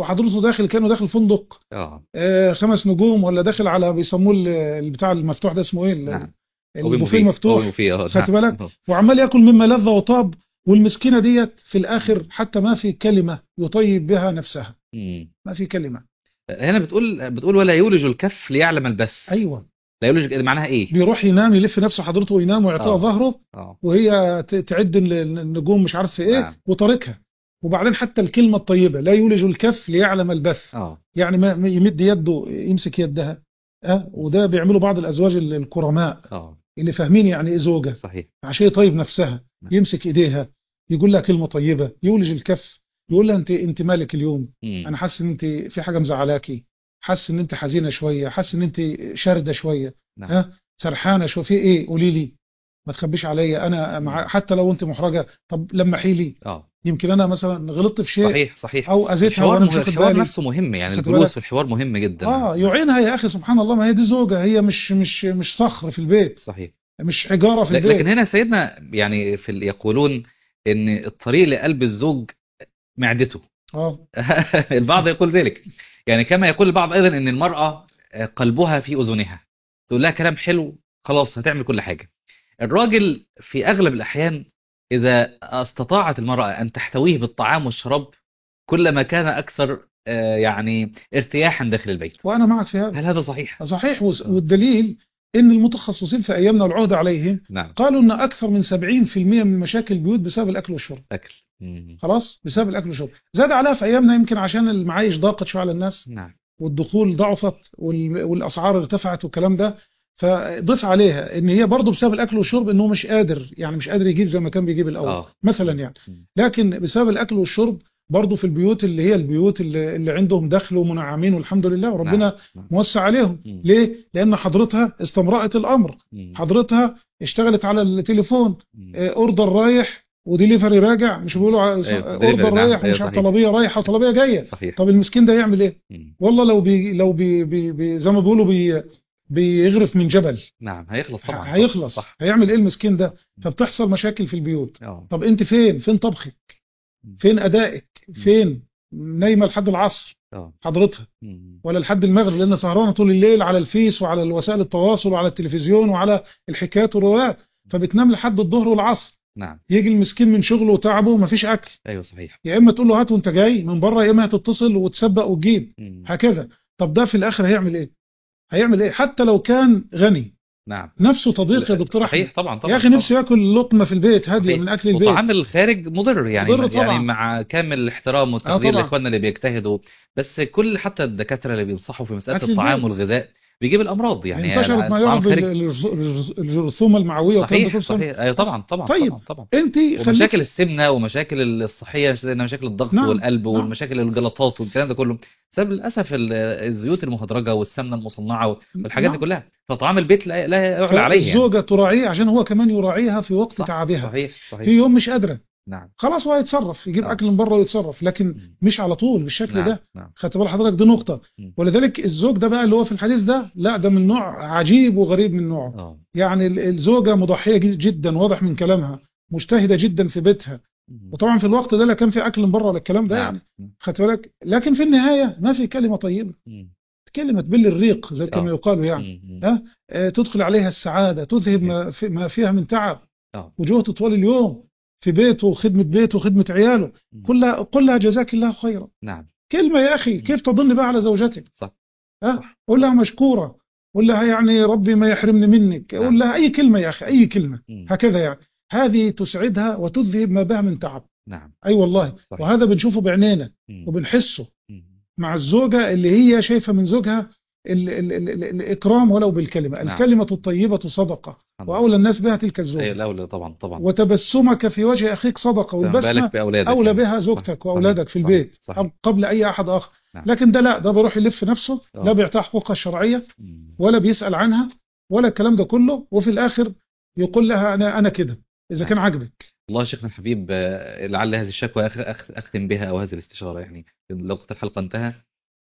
وحضرته داخل كانه داخل فندق اه آه، خمس نجوم، ولا داخل على بيسموه ال- البتاع المفتوح ده اسمه ايه ال- نعم. اوبن البوفيه بوفيه اوبن المفتوح. بوفيه اه خدت نعم. بالك؟ آه. وعمال ياكل مما لذ وطاب، والمسكينه ديت في الاخر مم. حتى ما في كلمه يطيب بها نفسها، مم. ما في كلمه. هنا بتقول بتقول ولا يولج الكف ليعلم البث. ايوه، لا يولج معناها ايه؟ بيروح ينام يلف نفسه حضرته وينام ويعطيها اه ظهره، اه وهي ت- تعد ال- النجوم مش عارف في ايه نعم. وطريقها. وبعدين حتى الكلمه الطيبه لا يولج الكف ليعلم البث، اه يعني ما ما يمد يده يمسك يدها. أه؟ وده بيعملوا بعض الازواج ال- الكرماء اه اللي فاهمين يعني ايه زوجه، صحيح. عشان يطيب نفسها نعم. يمسك ايديها، يقول لها كلمه طيبه، يولج الكف، يقول لها انت انت مالك اليوم؟ مم. انا حاسس ان انت في حاجه مزعلاكي، حاسس ان انت حزينه شويه، حاسس ان انت شارده شويه، نعم. ها سرحانه شويه، في ايه؟ قولي لي، ما تخبيش عليا، انا مع مم. حتى لو انت محرجه، طب لمحي لي، اه يمكن انا مثلا غلطت في شيء صحيح صحيح. او اذيتها الحوار وانا مه... مش واخد الحوار بالي. نفسه مهم، يعني خدت الجلوس في بالك؟ الحوار مهم جدا. اه نعم. يعينها يا اخي، سبحان الله، ما هي دي زوجه، هي مش مش مش صخر في البيت، صحيح. مش حجاره في لك- لكن البيت. هنا سيدنا يعني في ال- يقولون ان الطريق لقلب الزوج معدته. اه البعض يقول ذلك، يعني كما يقول البعض ايضا ان المرأة قلبها في اذنها، تقول لها كلام حلو خلاص هتعمل كل حاجة. الراجل في اغلب الاحيان اذا استطاعت المرأة ان تحتويه بالطعام والشراب كلما كان اكثر آه، يعني ارتياحا داخل البيت. وانا معك في هذا. هل هذا صحيح؟ صحيح، وس- آه. والدليل ان المتخصصين في ايامنا والعهد عليهم نعم. قالوا ان اكثر من سبعين في المية من مشاكل البيوت بسبب الاكل والشرب. اكل. مم. خلاص، بسبب الاكل والشرب. زاد عليها في ايامنا يمكن عشان المعايش ضاقت شويه على الناس، نعم. والدخول ضعفت، وال- والاسعار ارتفعت والكلام ده، فضيف عليها ان هي برضه بسبب الاكل والشرب انه مش قادر، يعني مش قادر يجيب زي ما كان بيجيب الاول اه مثلا مم. يعني. مم. لكن بسبب الاكل والشرب برضه في البيوت اللي هي البيوت اللي, اللي عندهم دخل ومنعمين والحمد لله نعم وربنا نعم. موسع عليهم. مم. ليه؟ لان حضرتها استمرأت الامر، مم. حضرتها اشتغلت على التليفون، مم. آه، اوردر رايح وديليفري راجع، مش بيقولوا ع- ايوه اوردر دليفري. نعم رايح ايوه ومش عارف صحيح طلبيه رايحه وطلبيه جايه. صحيح. طب المسكين ده يعمل ايه؟ مم. والله لو بي لو بي بي بي زي ما بيقولوا بي بيغرف من جبل، نعم هيخلص طبعا. ه- صح هيخلص، صح. هيعمل ايه المسكين ده؟ فبتحصل مشاكل في البيوت. اه طب انت فين؟ فين طبخك؟ مم. فين ادائك؟ مم. فين نايمه لحد العصر اه حضرتها، مم. ولا لحد المغرب، لان سهرانه طول الليل على الفيس وعلى وسائل التواصل وعلى التلفزيون وعلى الحكايات والروايات، فبتنام لحد الظهر والعصر. نعم يجي المسكين من شغله وتعبه مفيش اكل، ايوه صحيح. يا اما تقول له هات وانت جاي من بره، يا اما هتتصل وتسبق وتجيب، مم. هكذا. طب ده في الاخر هيعمل ايه؟ هيعمل ايه حتى لو كان غني؟ نعم نفسه تضيق يا لا، دكتور احمد. صحيح طبعا يا طبعا اخي طبعا. نفسه ياكل لقمه في البيت هاديه صحيح. من اكل البيت. وطعام الخارج مضر، يعني مضر يعني طبعا. مع كامل الاحترام اه والتقدير طبعا. لاخواننا اللي بيجتهدوا، بس كل حتى الدكاترة اللي بينصحوا في مسألة اكل الطعام البيت والغذاء بيجيب الامراض، يعني هي انتشرت ما الطعام يعرف الخارج. بالجرثومه المعويه والكلام ده صحيح كله بسبب- صحيح ايوه طبعا طبعا طيب طبعا طبعا. انت ومشاكل خليك. السمنه ومشاكل الصحيه زي مشاكل الضغط نعم والقلب نعم. والمشاكل الجلطات والكلام ده كله بسبب للاسف ال- الزيوت المهدرجه والسمنه المصنعه والحاجات دي نعم. كلها. فطعام البيت لا, لا يعلى عليه يعني. فالزوجه تراعيه عشان هو كمان يراعيها في وقت صح تعبها، صحيح في صحيح. يوم مش قادره، نعم خلاص هو هيتصرف، يجيب اه اكل من بره ويتصرف، لكن مم. مش على طول بالشكل نعم ده. نعم. خدت بال حضرتك؟ دي نقطه. مم. ولذلك الزوج ده بقى اللي هو في الحديث ده، لا ده من نوع عجيب وغريب من نوعه. اه يعني ال- الزوجه مضحيه جد- جدا، واضح من كلامها مجتهده جدا في بيتها، مم. وطبعا في الوقت ده لا كان في اكل من بره ولا الكلام ده نعم. يعني. مم. خدت بالك؟ لكن في النهايه ما في كلمه طيبه، مم. كلمه تبل الريق زي كما اه يقال يعني. مم. مم. ها آه، تدخل عليها السعاده، تذهب صحيح. ما, في ما فيها من تعب اه وجهد طوال اليوم في بيته وخدمه بيته وخدمه عياله. مم. كلها قل لها جزاك الله خيرا. نعم كلمه يا اخي، مم. كيف تظن بقى على زوجتك؟ صح ها صح. قول لها مشكوره، قول لها يعني ربي ما يحرمني منك، نعم. قول لها اي كلمه يا اخي، اي كلمه مم. هكذا يعني. هذه تسعدها وتذهب ما بها من تعب. نعم اي أيوة والله. صحيح. وهذا بنشوفه بعينينا مم. وبنحسه مم. مع الزوجة اللي هي شايفة من زوجها ال ال ال ال الإكرام ولو بالكلمة. نعم. الكلمة الطيبة صدقة، سبحان الله. وأولى الناس بها تلك ايوه الزوجة. الاولى طبعا طبعا. وتبسمك في وجه أخيك صدقة، فما والبسمة بالك باولادك أولى يعني. بها صح زوجتك صحيح وأولادك في صحيح البيت صحيح. قبل أي أحد آخر. نعم. لكن ده لا، ده بيروح يلف نفسه، آه. لا بيعطيها حقوقها الشرعية مم. ولا بيسأل عنها ولا الكلام ده كله، وفي الآخر يقول لها أنا أنا كده إذا نعم. كان عاجبك. والله شيخنا الحبيب، آه، لعل هذه الشكوى أخ- أخ- أختم بها أو هذه الاستشارة، يعني لو وقت الحلقة انتهى.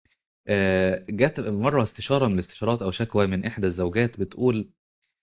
آه، جات مرة استشارة من الاستشارات أو شكوى من إحدى الزوجات بتقول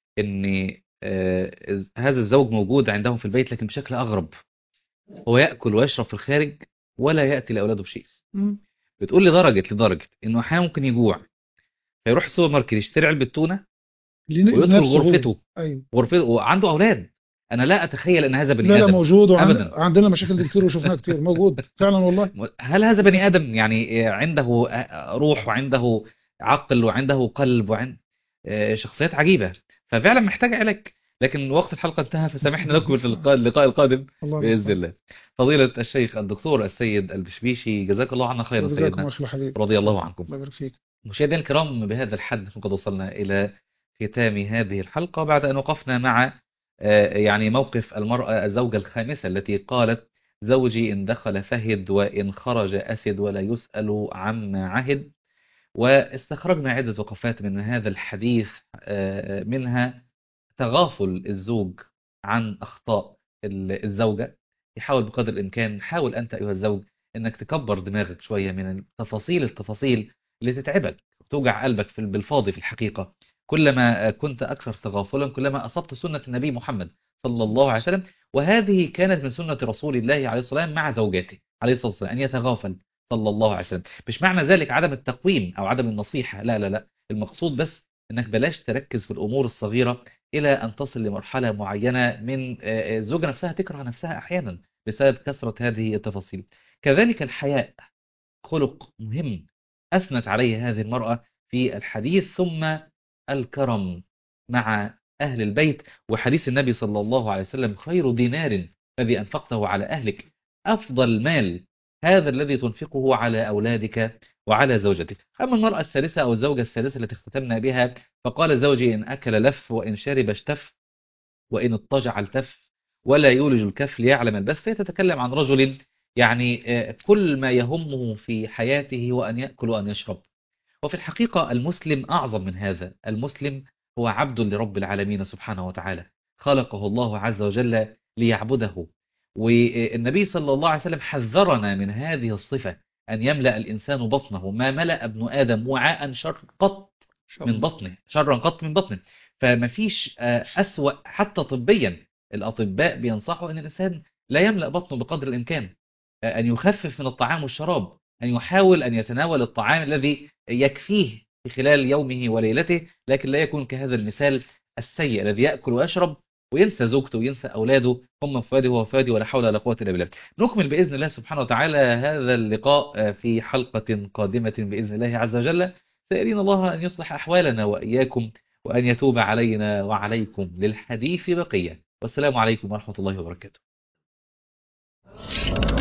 إن آه، هذا الزوج موجود عندهم في البيت لكن بشكل أغرب، هو يأكل ويشرب في الخارج ولا يأتي لأولاده بشيء. مم. بتقول لدرجة لدرجة إنه أحيانا ممكن يجوع فيروح السوبر ماركت يشتري علبة تونة لن- ويدخل لنفسه هو. غرفته ايوه. غرفته وعنده أولاد. أنا لا أتخيل أن هذا لا بني لا آدم موجود، أبدا. وعندنا مشاكل دي كتير وشفناها كتير، موجود فعلا والله. هل هذا بني للاسف. آدم يعني عنده روح وعنده عقل وعنده قلب وعند شخصيات عجيبة؟ ففعلا محتاج علاج. لكن وقت الحلقة انتهى، فسامحنا نكمل في اللقاء اللقاء القادم الله بإذن المستعان. الله. فضيلة الشيخ الدكتور السيد البشبيشي، جزاك الله عنا خيرا وجزاكم سيدنا، اخي الحبيب. رضي الله عنكم. الله يبارك فيك. مشاهدينا الكرام، بهذا الحد نكون قد وصلنا إلى ختام هذه الحلقة، بعد أن وقفنا مع آه، يعني موقف المرأة الزوجة الخامسة التي قالت: زوجي إن دخل فهد وإن خرج أسد ولا يسأل عما عهد. واستخرجنا عدة وقفات من هذا الحديث، آه، منها تغافل الزوج عن أخطاء ال- الزوجة. يحاول بقدر الإمكان، حاول أنت أيها الزوج أنك تكبر دماغك شوية من التفاصيل التفاصيل اللي تتعبك وتوجع قلبك في بالفاضي في الحقيقة. كلما كنت أكثر تغافلا كلما أصبت سنة النبي محمد صلى الله عليه وسلم. وهذه كانت من سنة رسول الله عليه الصلاة والسلام مع زوجاته عليه الصلاة والسلام، أن يتغافل صلى الله عليه وسلم. مش معنى ذلك عدم التقويم أو عدم النصيحة، لا لا لا. المقصود بس أنك بلاش تركز في الأمور الصغيرة إلى أن تصل لمرحلة معينة من آه، آه، الزوجة نفسها تكره نفسها أحيانا بسبب كثرة هذه التفاصيل. كذلك الحياء خلق مهم أثنت عليه هذه المرأة في الحديث. ثم الكرم مع أهل البيت، وحديث النبي صلى الله عليه وسلم: خير دينار الذي أنفقته على أهلك، أفضل مال هذا الذي تنفقه على أولادك وعلى زوجتك. أما المرأة الثالثة أو الزوجة الثالثة التي اختتمنا بها، فقال: زوجي إن أكل لف وإن شرب اشتف وإن اضطجع التف ولا يولج الكف ليعلم البث. فهي تتكلم عن رجل يعني آه، كل ما يهمه في حياته هو أن يأكل وأن يشرب. وفي الحقيقة المسلم أعظم من هذا. المسلم هو عبد لرب العالمين سبحانه وتعالى، خلقه الله عز وجل ليعبده. والنبي صلى الله عليه وسلم حذرنا من هذه الصفة، أن يملأ الإنسان بطنه. ما ملأ ابن آدم وعاء شر قط ان شاء من الله. بطنه، شرا قط من بطنه. فما فيش آه، أسوأ حتى طبيا. الأطباء بينصحوا أن الإنسان لا يملأ بطنه بقدر الإمكان، آه، أن يخفف من الطعام والشراب، أن يحاول أن يتناول الطعام الذي يكفيه في خلال يومه وليلته، لكن لا يكون كهذا المثال السيء الذي يأكل ويشرب وينسى زوجته وينسى أولاده، هم فؤاده وفؤادي ولا حول ولا قوة إلا بالله. نكمل بإذن الله سبحانه وتعالى هذا اللقاء في حلقة قادمة بإذن الله عز وجل، سائلين الله أن يصلح أحوالنا وإياكم، وأن يتوب علينا وعليكم. للحديث بقية، والسلام عليكم ورحمة الله وبركاته.